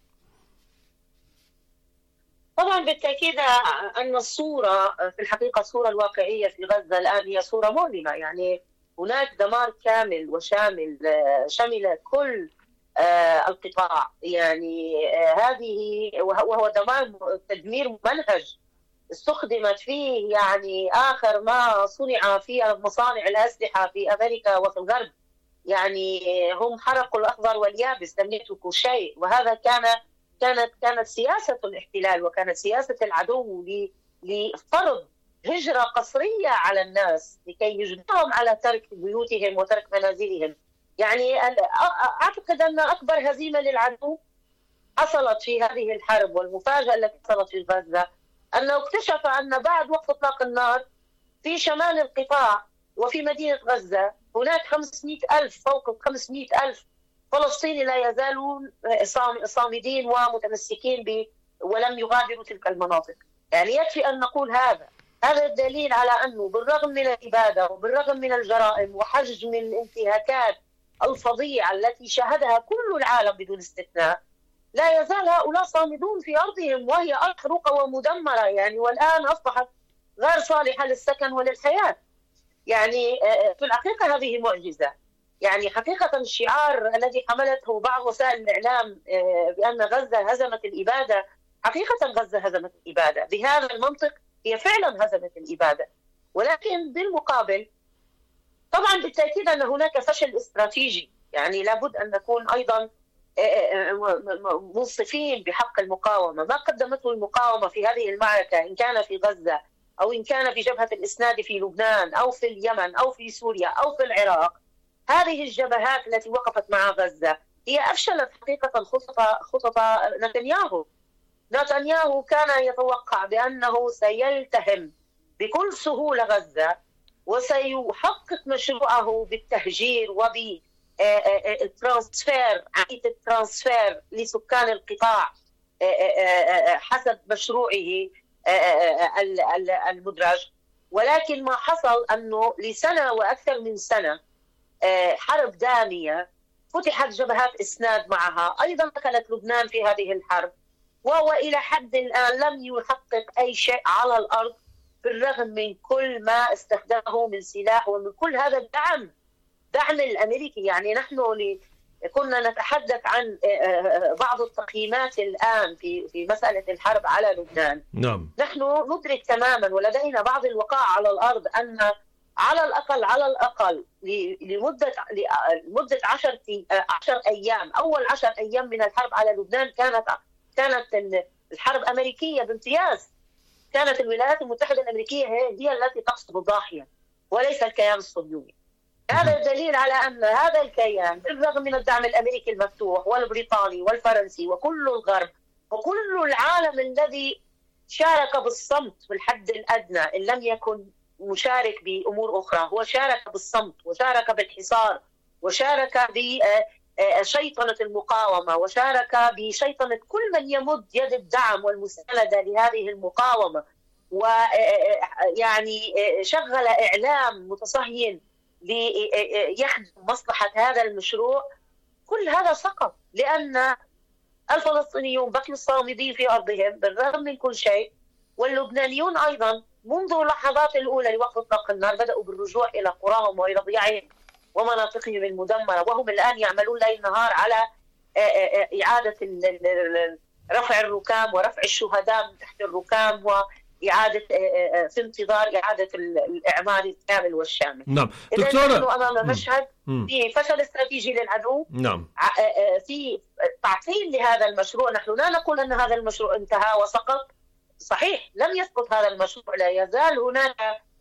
طبعا بالتأكيد أن الصورة في الحقيقة الصورة الواقعية في غزة الآن هي صورة مؤلمة. يعني هناك دمار كامل وشامل شمل كل القطاع، يعني هذه وهو تدمير ممنهج استخدمت فيه يعني آخر ما صنع في مصانع الأسلحة في أمريكا وفي الغرب. يعني هم حرقوا الأخضر واليابس، لم يتركوا شيء، وهذا كانت سياسة الاحتلال وكانت سياسة العدو لفرض هجرة قسرية على الناس لكي يجبرهم على ترك بيوتهم وترك منازلهم. يعني أعتقد أن أكبر هزيمة للعدو حصلت في هذه الحرب، والمفاجأة التي حصلت في غزة أنه اكتشف أن بعد وقف إطلاق النار في شمال القطاع وفي مدينة غزة هناك 500,000 فوق 500,000 فلسطيني لا يزالون صامدين ومتمسكين ولم يغادروا تلك المناطق. يعني يكفي أن نقول هذا الدليل على أنه بالرغم من الإبادة وبالرغم من الجرائم وحجم الانتهاكات الفظيعة التي شاهدها كل العالم بدون استثناء، لا يزال هؤلاء صامدون في أرضهم وهي محروقة ومدمرة، يعني والآن أصبحت غير صالحة للسكن وللحياة. يعني في الحقيقة هذه معجزة. يعني حقيقة الشعار الذي حملته بعض وسائل الإعلام بأن غزة هزمت الإبادة، حقيقة غزة هزمت الإبادة بهذا المنطق، هي فعلا هزمت الإبادة. ولكن بالمقابل طبعا بالتأكيد أن هناك فشل استراتيجي. يعني لابد أن نكون أيضا منصفين بحق المقاومة. ما قدمته المقاومة في هذه المعركة، إن كان في غزة أو إن كان في جبهة الإسناد في لبنان أو في اليمن أو في سوريا أو في العراق، هذه الجبهات التي وقفت مع غزة هي أفشلت حقيقة خطط نتنياهو. نتنياهو كان يتوقع بأنه سيلتهم بكل سهولة غزة وسيحقق مشروعه بالتهجير وبالترانسفير، عملية الترانسفير لسكان القطاع حسب مشروعه المدرج. ولكن ما حصل أنه لسنة وأكثر من سنة حرب دامية فتحت جبهات إسناد معها، أيضا دخلت لبنان في هذه الحرب، وهو إلى حد الآن لم يحقق أي شيء على الأرض بالرغم من كل ما استخدمه من سلاح ومن كل هذا الدعم الدعم الأمريكي. يعني نحن كنا نتحدث عن بعض التقييمات الآن في مسألة الحرب على لبنان. نعم. نحن ندرك تماما ولدينا بعض الوقائع على الأرض أن على الأقل لمدة 10 أيام، أول 10 أيام من الحرب على لبنان كانت الحرب أمريكية بامتياز. كانت الولايات المتحدة الأمريكية هي التي تقصد الضاحية وليس الكيان الصهيوني. هذا الدليل على أن هذا الكيان بالرغم من الدعم الأمريكي المفتوح والبريطاني والفرنسي وكل الغرب وكل العالم الذي شارك بالصمت بالحد الأدنى، إن لم يكن مشارك بأمور أخرى، هو شارك بالصمت وشارك بالحصار وشارك بشيطنة المقاومة وشارك بشيطنة كل من يمد يد الدعم والمساندة لهذه المقاومة، ويعني شغل إعلام متصهين ليخدم مصلحة هذا المشروع. كل هذا سقط لأن الفلسطينيون بقوا صامدين في أرضهم بالرغم من كل شيء، واللبنانيون أيضا منذ اللحظات الأولى لوقف إطلاق النار بدأوا بالرجوع إلى قراهم وإلى ضياعهم ومناطقهم المدمرة، وهم الآن يعملون ليل نهار على إعادة رفع الركام ورفع الشهداء من تحت الركام وإعادة في انتظار إعادة الإعمار الكامل والشامل. نعم دكتورة، نحن أمام مشهد في فشل استراتيجي للعدو. نعم. في تعطيل لهذا المشروع. نحن لا نقول أن هذا المشروع انتهى وسقط، صحيح لم يسقط هذا المشروع، لا يزال هناك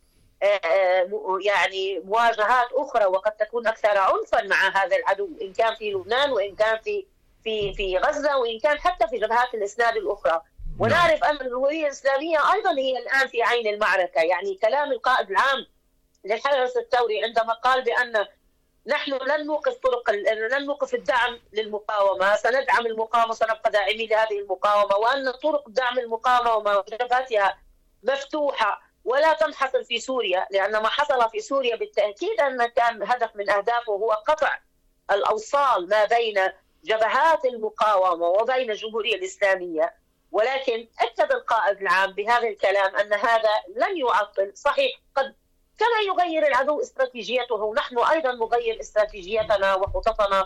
يعني مواجهات أخرى وقد تكون أكثر عنفا مع هذا العدو، إن كان في لبنان وإن كان في غزة وإن كان حتى في جبهات الإسناد الأخرى. ونعرف أن الجمهورية الإسلامية أيضا هي الآن في عين المعركة. يعني كلام القائد العام للحرس الثوري عندما قال بأن نحن لن نوقف الدعم للمقاومة، سندعم المقاومة، سنبقى داعمين لهذه المقاومة، وأن طرق دعم المقاومة ومجاباتها مفتوحة ولا تنحصر في سوريا، لأن ما حصل في سوريا بالتأكيد أن كان هدف من أهدافه هو قطع الأوصال ما بين جبهات المقاومة وبين الجمهورية الإسلامية. ولكن أكد القائد العام بهذا الكلام أن هذا لن يعطل. صحيح قد كما يغير العدو استراتيجيته، نحن أيضا نغير استراتيجيتنا وخططنا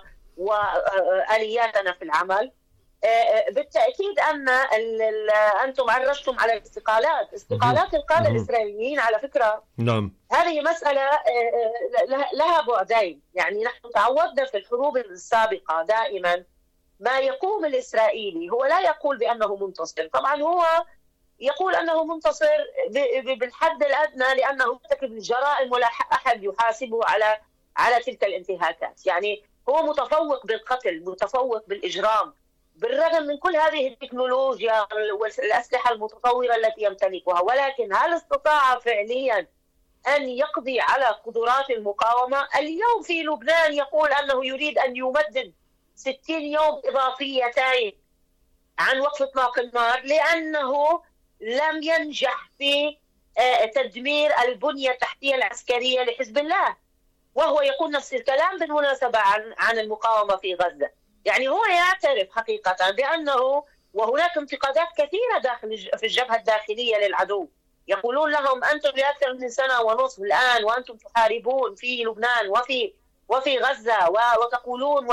وآلياتنا في العمل. بالتأكيد أن أنتم عرجتم على استقالات القادة الإسرائيليين على فكرة. نعم. هذه مسألة لها بعدين. يعني نحن تعودنا في الحروب السابقة دائما ما يقوم الإسرائيلي هو لا يقول بأنه منتصر، طبعا هو يقول أنه منتصر بالحد الأدنى لأنه يرتكب الجرائم ولا أحد يحاسبه على تلك الانتهاكات. يعني هو متفوق بالقتل، متفوق بالإجرام، بالرغم من كل هذه التكنولوجيا والأسلحة المتطورة التي يمتلكها. ولكن هل استطاع فعليا أن يقضي على قدرات المقاومة؟ اليوم في لبنان يقول أنه يريد أن يمدد 60 يوم إضافيتين عن وقف إطلاق النار لأنه لم ينجح في تدمير البنية التحتية العسكرية لحزب الله، وهو يقول نفس الكلام بالمناسبة عن المقاومة في غزة. يعني هو يعترف حقيقة بأنه، وهناك انتقادات كثيرة في الجبهة الداخلية للعدو، يقولون لهم أنتم لأكثر من سنة ونصف الآن وأنتم تحاربون في لبنان وفي غزة وتقولون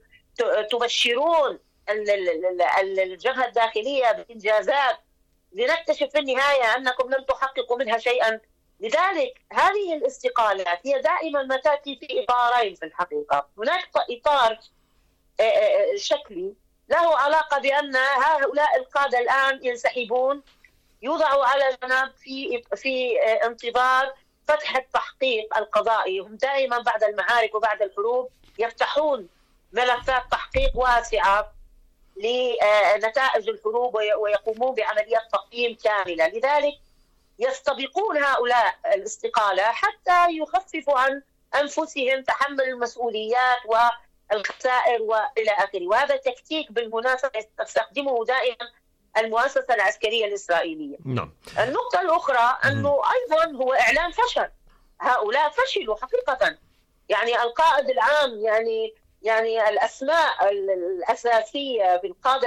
وتبشرون الجبهة الداخلية بإنجازات، لنكتشف في النهاية أنكم لم تحققوا منها شيئا. لذلك هذه الاستقالات هي دائما ما تأتي في إطارين في الحقيقة. هناك إطار شكلي له علاقة بأن هؤلاء القادة الآن ينسحبون، يوضعوا على جنب في انتظار فتح التحقيق القضائي. هم دائما بعد المعارك وبعد الحروب يفتحون ملفات تحقيق واسعة لنتائج الحروب ويقومون بعمليات تقييم كاملة. لذلك يستبقون هؤلاء الاستقالة حتى يخففوا عن أنفسهم تحمل المسؤوليات والخسائر وإلى آخره. وهذا تكتيك بالمناسبة تستخدمه دائما المؤسسة العسكرية الإسرائيلية. نعم. النقطة الأخرى أنه أيضا هو إعلان فشل. هؤلاء فشلوا حقيقة. يعني القائد العام يعني الأسماء الأساسية في القادة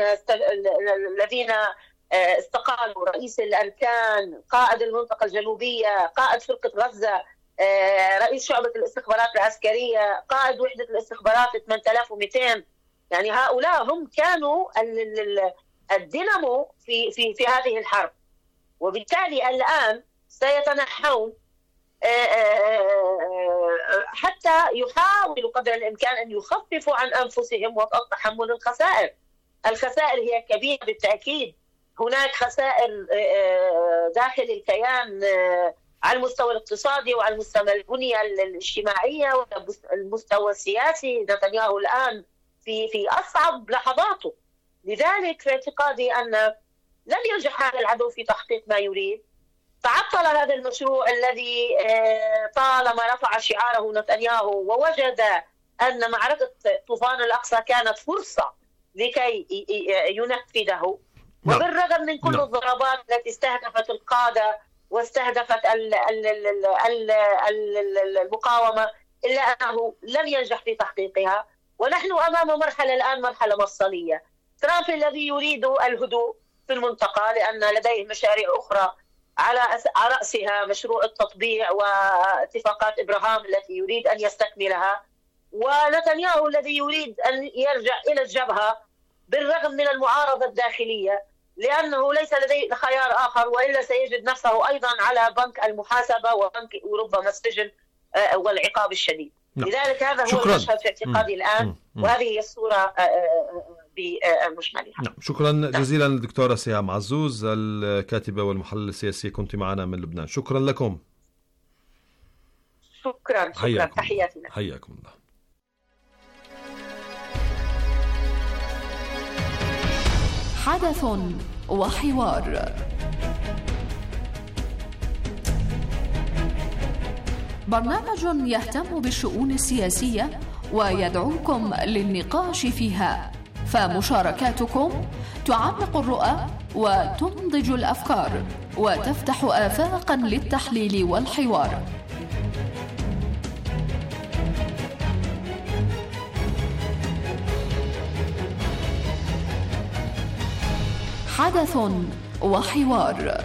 الذين استقالوا، رئيس الأركان، قائد المنطقة الجنوبية، قائد فرقة غزة، رئيس شعبة الاستخبارات العسكرية، قائد وحدة الاستخبارات 8200. يعني هؤلاء هم كانوا الدينامو في هذه الحرب، وبالتالي الآن سيتنحون حتى يحاولوا قدر الإمكان أن يخففوا عن أنفسهم وقت تحمل الخسائر. الخسائر هي كبيرة بالتأكيد. هناك خسائر داخل الكيان على المستوى الاقتصادي وعلى المستوى البنية الاجتماعية وعلى المستوى السياسي. نتنياهو الآن في أصعب لحظاته. لذلك في اعتقادي أن لن ينجح هذا العدو في تحقيق ما يريد. تعطل هذا المشروع الذي طالما رفع شعاره نتنياهو، ووجد أن معركة طوفان الأقصى كانت فرصة لكي ينفذه. وبالرغم من كل الضربات التي استهدفت القادة واستهدفت المقاومة، إلا أنه لم ينجح في تحقيقها. ونحن أمام مرحلة الآن، مرحلة مفصلية. ترامب الذي يريد الهدوء في المنطقة لأن لديه مشاريع أخرى، على رأسها مشروع التطبيع واتفاقات إبراهام التي يريد أن يستكملها، ونتنياهو الذي يريد أن يرجع إلى الجبهة بالرغم من المعارضة الداخلية، لأنه ليس لديه خيار آخر، وإلا سيجد نفسه أيضا على بنك المحاسبة وبنك وربما السجن والعقاب الشديد. لذلك هذا هو المشهد في اعتقادي الآن، وهذه هي الصورة بمجملها. شكرا جزيلا الدكتورة سهام عزوز، الكاتبة والمحللة السياسية، كنت معنا من لبنان. شكرا لكم. شكرا تحياتي لك. حياكم الله. حدث وحوار. برنامج يهتم بالشؤون السياسية ويدعوكم للنقاش فيها، فمشاركاتكم تعمق الرؤى وتنضج الأفكار وتفتح آفاقا للتحليل والحوار. حدث وحوار.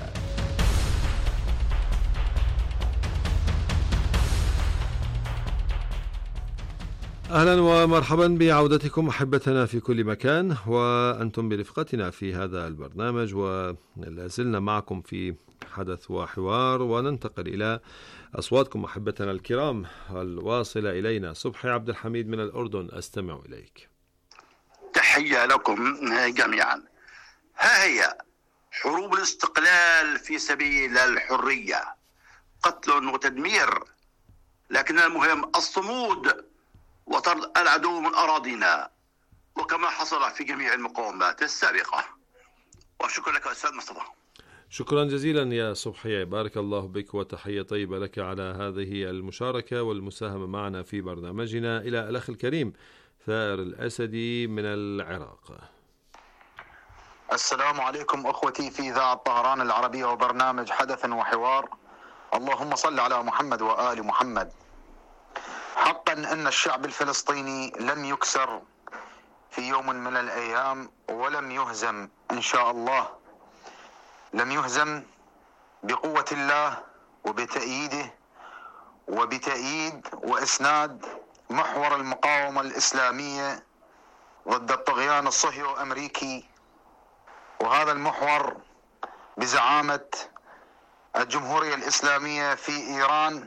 أهلا ومرحبا بعودتكم أحبتنا في كل مكان، وأنتم برفقتنا في هذا البرنامج، ولا زلنا معكم في حدث وحوار، وننتقل إلى أصواتكم أحبتنا الكرام الواصلة إلينا. صبحي عبد الحميد من الأردن، أستمع إليك. تحية لكم جميعا. ها هي حروب الاستقلال في سبيل الحرية، قتل وتدمير، لكن المهم الصمود وطرد العدو من أراضينا، وكما حصل في جميع المقاومات السابقة. وشكرا لك أستاذ مصطفى. شكرا جزيلا يا صبحي، بارك الله بك، وتحية طيبة لك على هذه المشاركة والمساهمة معنا في برنامجنا. إلى الأخ الكريم ثائر الأسدي من العراق. السلام عليكم أخوتي في إذاعة طهران العربية وبرنامج حدث وحوار. اللهم صل على محمد وآل محمد. حقا أن الشعب الفلسطيني لم يكسر في يوم من الأيام ولم يهزم إن شاء الله. لم يهزم بقوة الله وبتأييده وبتأييد وإسناد محور المقاومة الإسلامية ضد الطغيان الصهيوني الأمريكي، وهذا المحور بزعامة الجمهورية الإسلامية في إيران،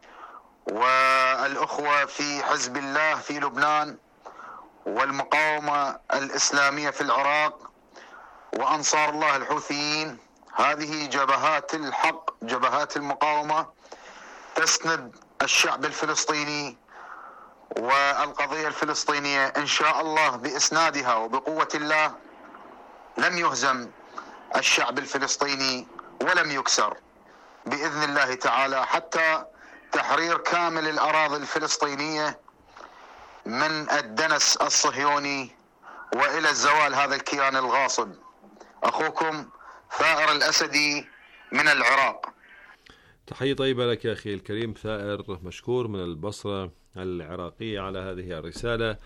والأخوة في حزب الله في لبنان، والمقاومة الإسلامية في العراق، وأنصار الله الحوثيين. هذه جبهات الحق، جبهات المقاومة تسند الشعب الفلسطيني والقضية الفلسطينية. إن شاء الله بإسنادها وبقوة الله لم يهزم الشعب الفلسطيني ولم يكسر بإذن الله تعالى، حتى تحرير كامل الأراضي الفلسطينية من الدنس الصهيوني وإلى الزوال هذا الكيان الغاصب. أخوكم ثائر الأسدي من العراق. تحية طيبة لك يا أخي الكريم ثائر، مشكور من البصرة العراقية على هذه الرسالة.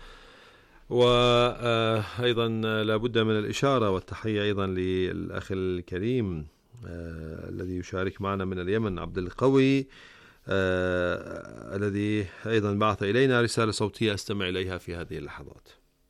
وأيضا لابد من الإشارة والتحية أيضا للأخ الكريم الذي يشارك معنا من اليمن عبد القوي الذي أيضا بعث إلينا رسالة صوتية أستمع إليها في هذه اللحظات.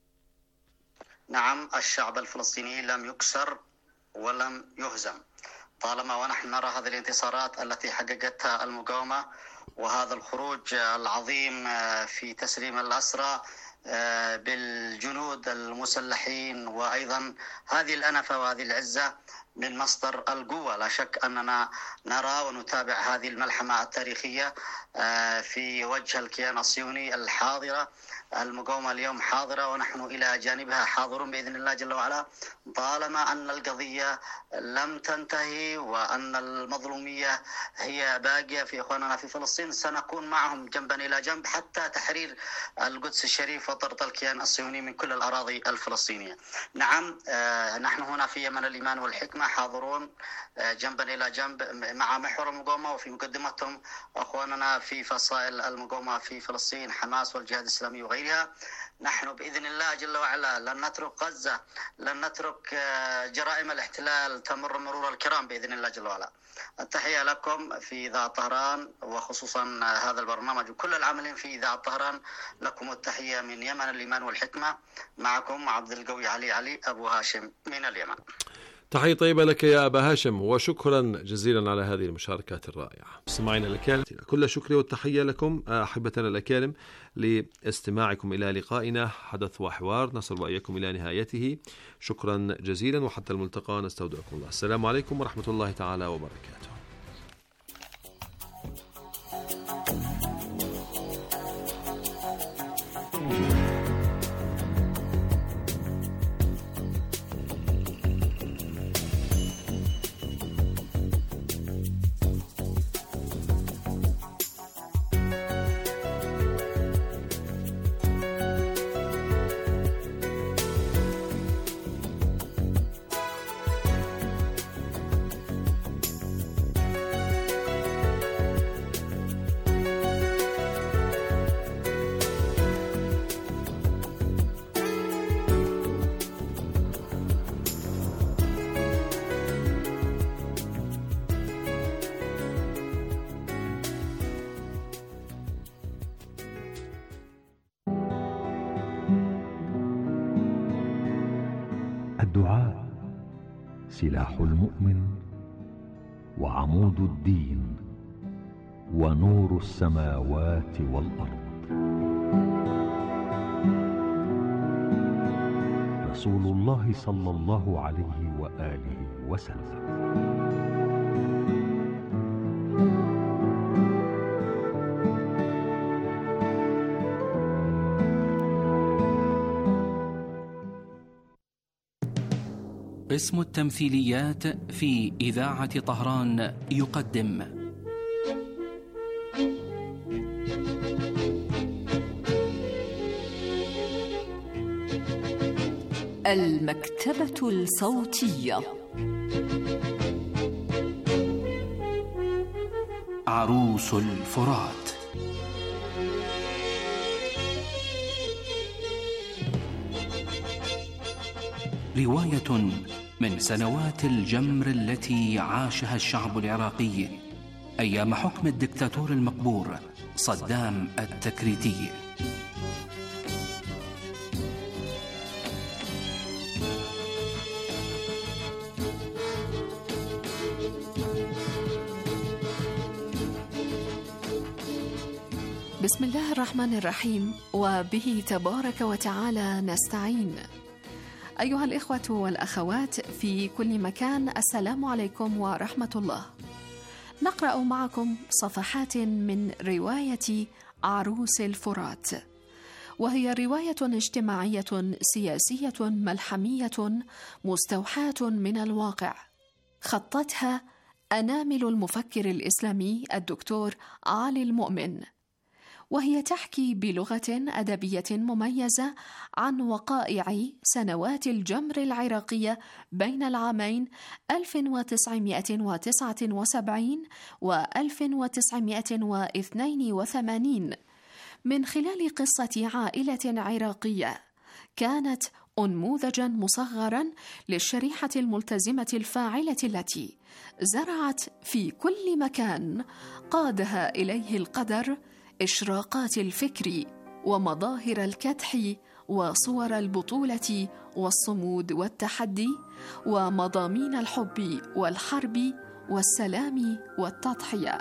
نعم، الشعب الفلسطيني لم يكسر ولم يهزم طالما ونحن نرى هذه الانتصارات التي حققتها المقاومة وهذا الخروج العظيم في تسليم الأسرى بالجنود المسلحين، وأيضا هذه الأنفة وهذه العزة من مصدر القوة. لا شك أننا نرى ونتابع هذه الملحمة التاريخية في وجه الكيان الصهيوني الحاضرة. المقاومة اليوم حاضرة ونحن إلى جانبها حاضرون بإذن الله جل وعلا، طالما أن القضية لم تنتهي وأن المظلومية هي باقية في إخواننا في فلسطين. سنكون معهم جنبا إلى جنب حتى تحرير القدس الشريف وطرد الكيان الصهيوني من كل الأراضي الفلسطينية. نعم، نحن هنا في يمن الإيمان والحكمة حاضرون جنبا إلى جنب مع محور المقاومة، وفي مقدمتهم أخواننا في فصائل المقاومة في فلسطين، حماس والجهاد الإسلامي وغيرها. نحن بإذن الله جل وعلا لن نترك غزة، لن نترك جرائم الاحتلال تمر مرور الكرام بإذن الله جل وعلا. التحية لكم في إذاعة طهران، وخصوصا هذا البرنامج وكل العاملين في إذاعة طهران، لكم التحية من يمن الإيمان والحكمة. معكم عبد القوي علي أبو هاشم من اليمن. تحية طيبة لك يا أبا هاشم، وشكرا جزيلا على هذه المشاركات الرائعة. سمعنا الأكارم، كل شكري والتحية لكم أحبتنا الأكارم لاستماعكم إلى لقائنا حدث وحوار نصل وإياكم إلى نهايته. شكرا جزيلا، وحتى الملتقى نستودعكم الله. السلام عليكم ورحمة الله تعالى وبركاته. الدعاء سلاح المؤمن وعمود الدين ونور السماوات والأرض. رسول الله صلى الله عليه وآله وسلم. قسم التمثيليات في إذاعة طهران يقدم المكتبة الصوتية. عروس الفرات. رواية من سنوات الجمر التي عاشها الشعب العراقي أيام حكم الدكتاتور المقبور صدام التكريتي. بسم الله الرحمن الرحيم، وبه تبارك وتعالى نستعين. أيها الإخوة والأخوات في كل مكان، السلام عليكم ورحمة الله. نقرأ معكم صفحات من رواية عروس الفرات، وهي رواية اجتماعية سياسية ملحمية مستوحاة من الواقع، خطتها أنامل المفكر الإسلامي الدكتور علي المؤمن، وهي تحكي بلغة أدبية مميزة عن وقائع سنوات الجمر العراقية بين العامين 1979 و 1982 من خلال قصة عائلة عراقية كانت أنموذجا مصغرا للشريحة الملتزمة الفاعلة التي زرعت في كل مكان قادها إليه القدر إشراقات الفكر ومظاهر الكدح وصور البطولة والصمود والتحدي ومضامين الحب والحرب والسلام والتضحية.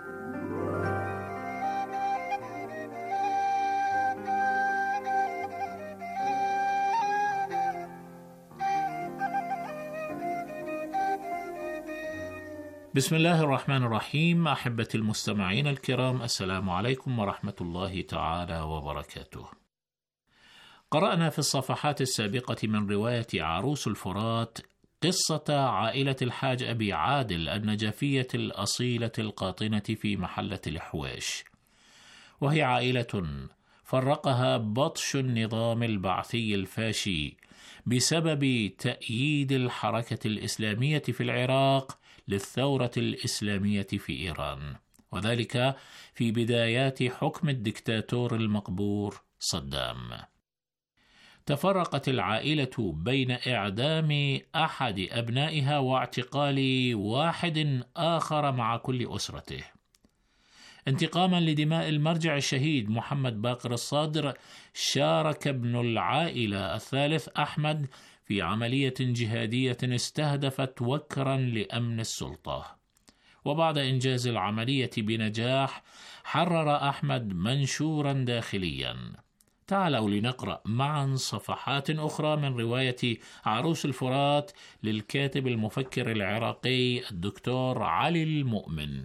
بسم الله الرحمن الرحيم. أحبتي المستمعين الكرام، السلام عليكم ورحمة الله تعالى وبركاته. قرأنا في الصفحات السابقة من رواية عروس الفرات قصة عائلة الحاج أبي عادل النجفية الأصيلة القاطنة في محلة الحويش، وهي عائلة فرقها بطش النظام البعثي الفاشي بسبب تأييد الحركة الإسلامية في العراق للثورة الإسلامية في إيران، وذلك في بدايات حكم الدكتاتور المقبور صدام. تفرقت العائلة بين إعدام أحد أبنائها واعتقال واحد آخر مع كل أسرته، انتقاما لدماء المرجع الشهيد محمد باقر الصادر. شارك ابن العائلة الثالث أحمد في عملية جهادية استهدفت وكرا لأمن السلطة، وبعد إنجاز العملية بنجاح حرر أحمد منشورا داخليا. تعالوا لنقرأ معا صفحات أخرى من رواية عروس الفرات للكاتب المفكر العراقي الدكتور علي المؤمن.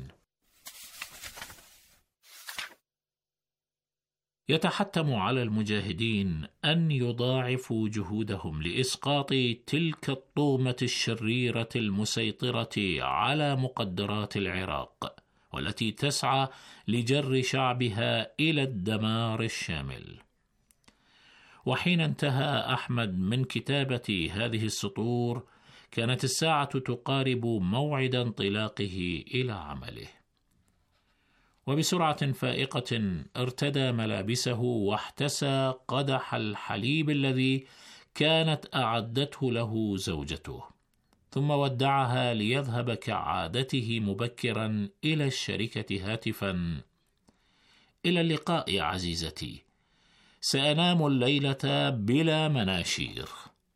يتحتم على المجاهدين أن يضاعفوا جهودهم لإسقاط تلك الطومة الشريرة المسيطرة على مقدرات العراق، والتي تسعى لجر شعبها إلى الدمار الشامل. وحين انتهى أحمد من كتابة هذه السطور كانت الساعة تقارب موعد انطلاقه إلى عمله، وبسرعة فائقة ارتدى ملابسه واحتسى قدح الحليب الذي كانت أعدته له زوجته، ثم ودعها ليذهب كعادته مبكرا إلى الشركة هاتفا: إلى اللقاء يا عزيزتي، سأنام الليلة بلا مناشير.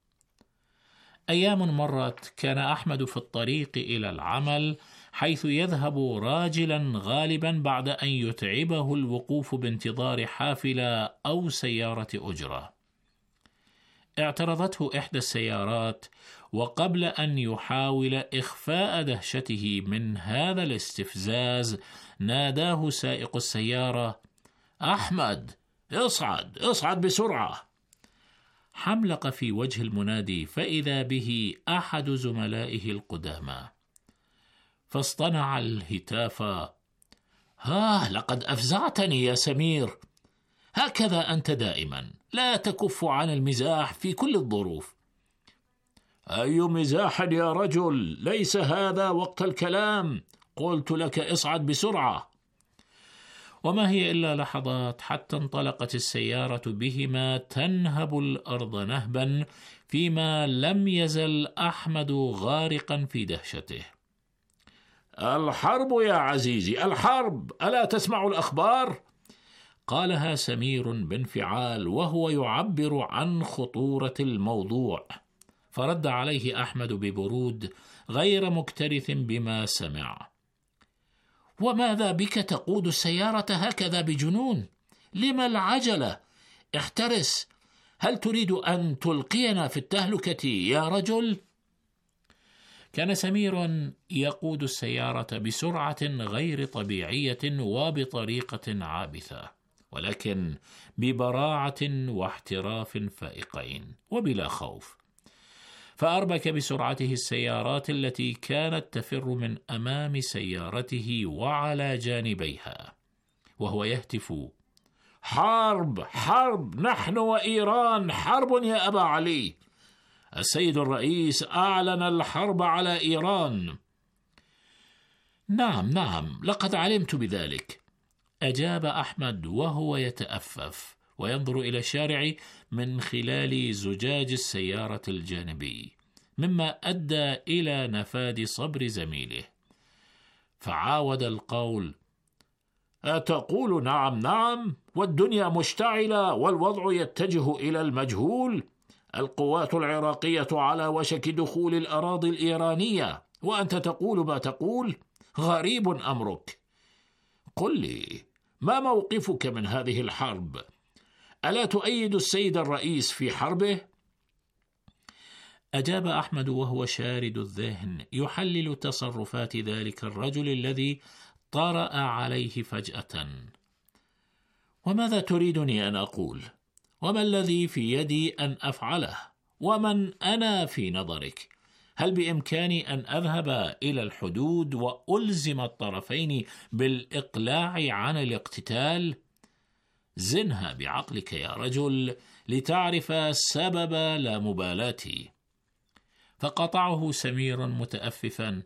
أيام مرت، كان أحمد في الطريق إلى العمل، حيث يذهب راجلا غالبا بعد أن يتعبه الوقوف بانتظار حافلة أو سيارة أجرة. اعترضته إحدى السيارات، وقبل أن يحاول إخفاء دهشته من هذا الاستفزاز ناداه سائق السيارة: أحمد، اصعد بسرعة. حملق في وجه المنادي، فإذا به أحد زملائه القدامى، فاصطنع الهتاف: لقد أفزعتني يا سمير، هكذا أنت دائما، لا تكف عن المزاح في كل الظروف. أي مزاح يا رجل، ليس هذا وقت الكلام، قلت لك اصعد بسرعة. وما هي إلا لحظات حتى انطلقت السيارة بهما تنهب الأرض نهبا، فيما لم يزل أحمد غارقا في دهشته. الحرب يا عزيزي، الحرب، ألا تسمع الأخبار؟ قالها سمير بانفعال وهو يعبر عن خطورة الموضوع، فرد عليه أحمد ببرود غير مكترث بما سمع: وماذا بك تقود السيارة هكذا بجنون؟ لما العجلة؟ احترس، هل تريد أن تلقينا في التهلكة يا رجل؟ كان سمير يقود السيارة بسرعة غير طبيعية وبطريقة عابثة، ولكن ببراعة واحتراف فائقين وبلا خوف، فأربك بسرعته السيارات التي كانت تفر من أمام سيارته وعلى جانبيها، وهو يهتف: حرب، حرب، نحن وإيران حرب يا أبا علي، السيد الرئيس أعلن الحرب على إيران. نعم، لقد علمت بذلك، أجاب أحمد وهو يتأفف وينظر إلى الشارع من خلال زجاج السيارة الجانبي، مما أدى إلى نفاد صبر زميله، فعاود القول: أتقول نعم نعم والدنيا مشتعلة والوضع يتجه إلى المجهول؟ القوات العراقية على وشك دخول الأراضي الإيرانية وأنت تقول ما تقول؟ غريب أمرك. قل لي، ما موقفك من هذه الحرب؟ ألا تؤيد السيد الرئيس في حربه؟ أجاب أحمد وهو شارد الذهن يحلل تصرفات ذلك الرجل الذي طرأ عليه فجأة: وماذا تريدني أن أقول؟ وما الذي في يدي أن أفعله؟ ومن أنا في نظرك؟ هل بإمكاني أن أذهب إلى الحدود وألزم الطرفين بالإقلاع عن الاقتتال؟ زنها بعقلك يا رجل لتعرف سبب لا مبالاتي. فقطعه سمير متأففا: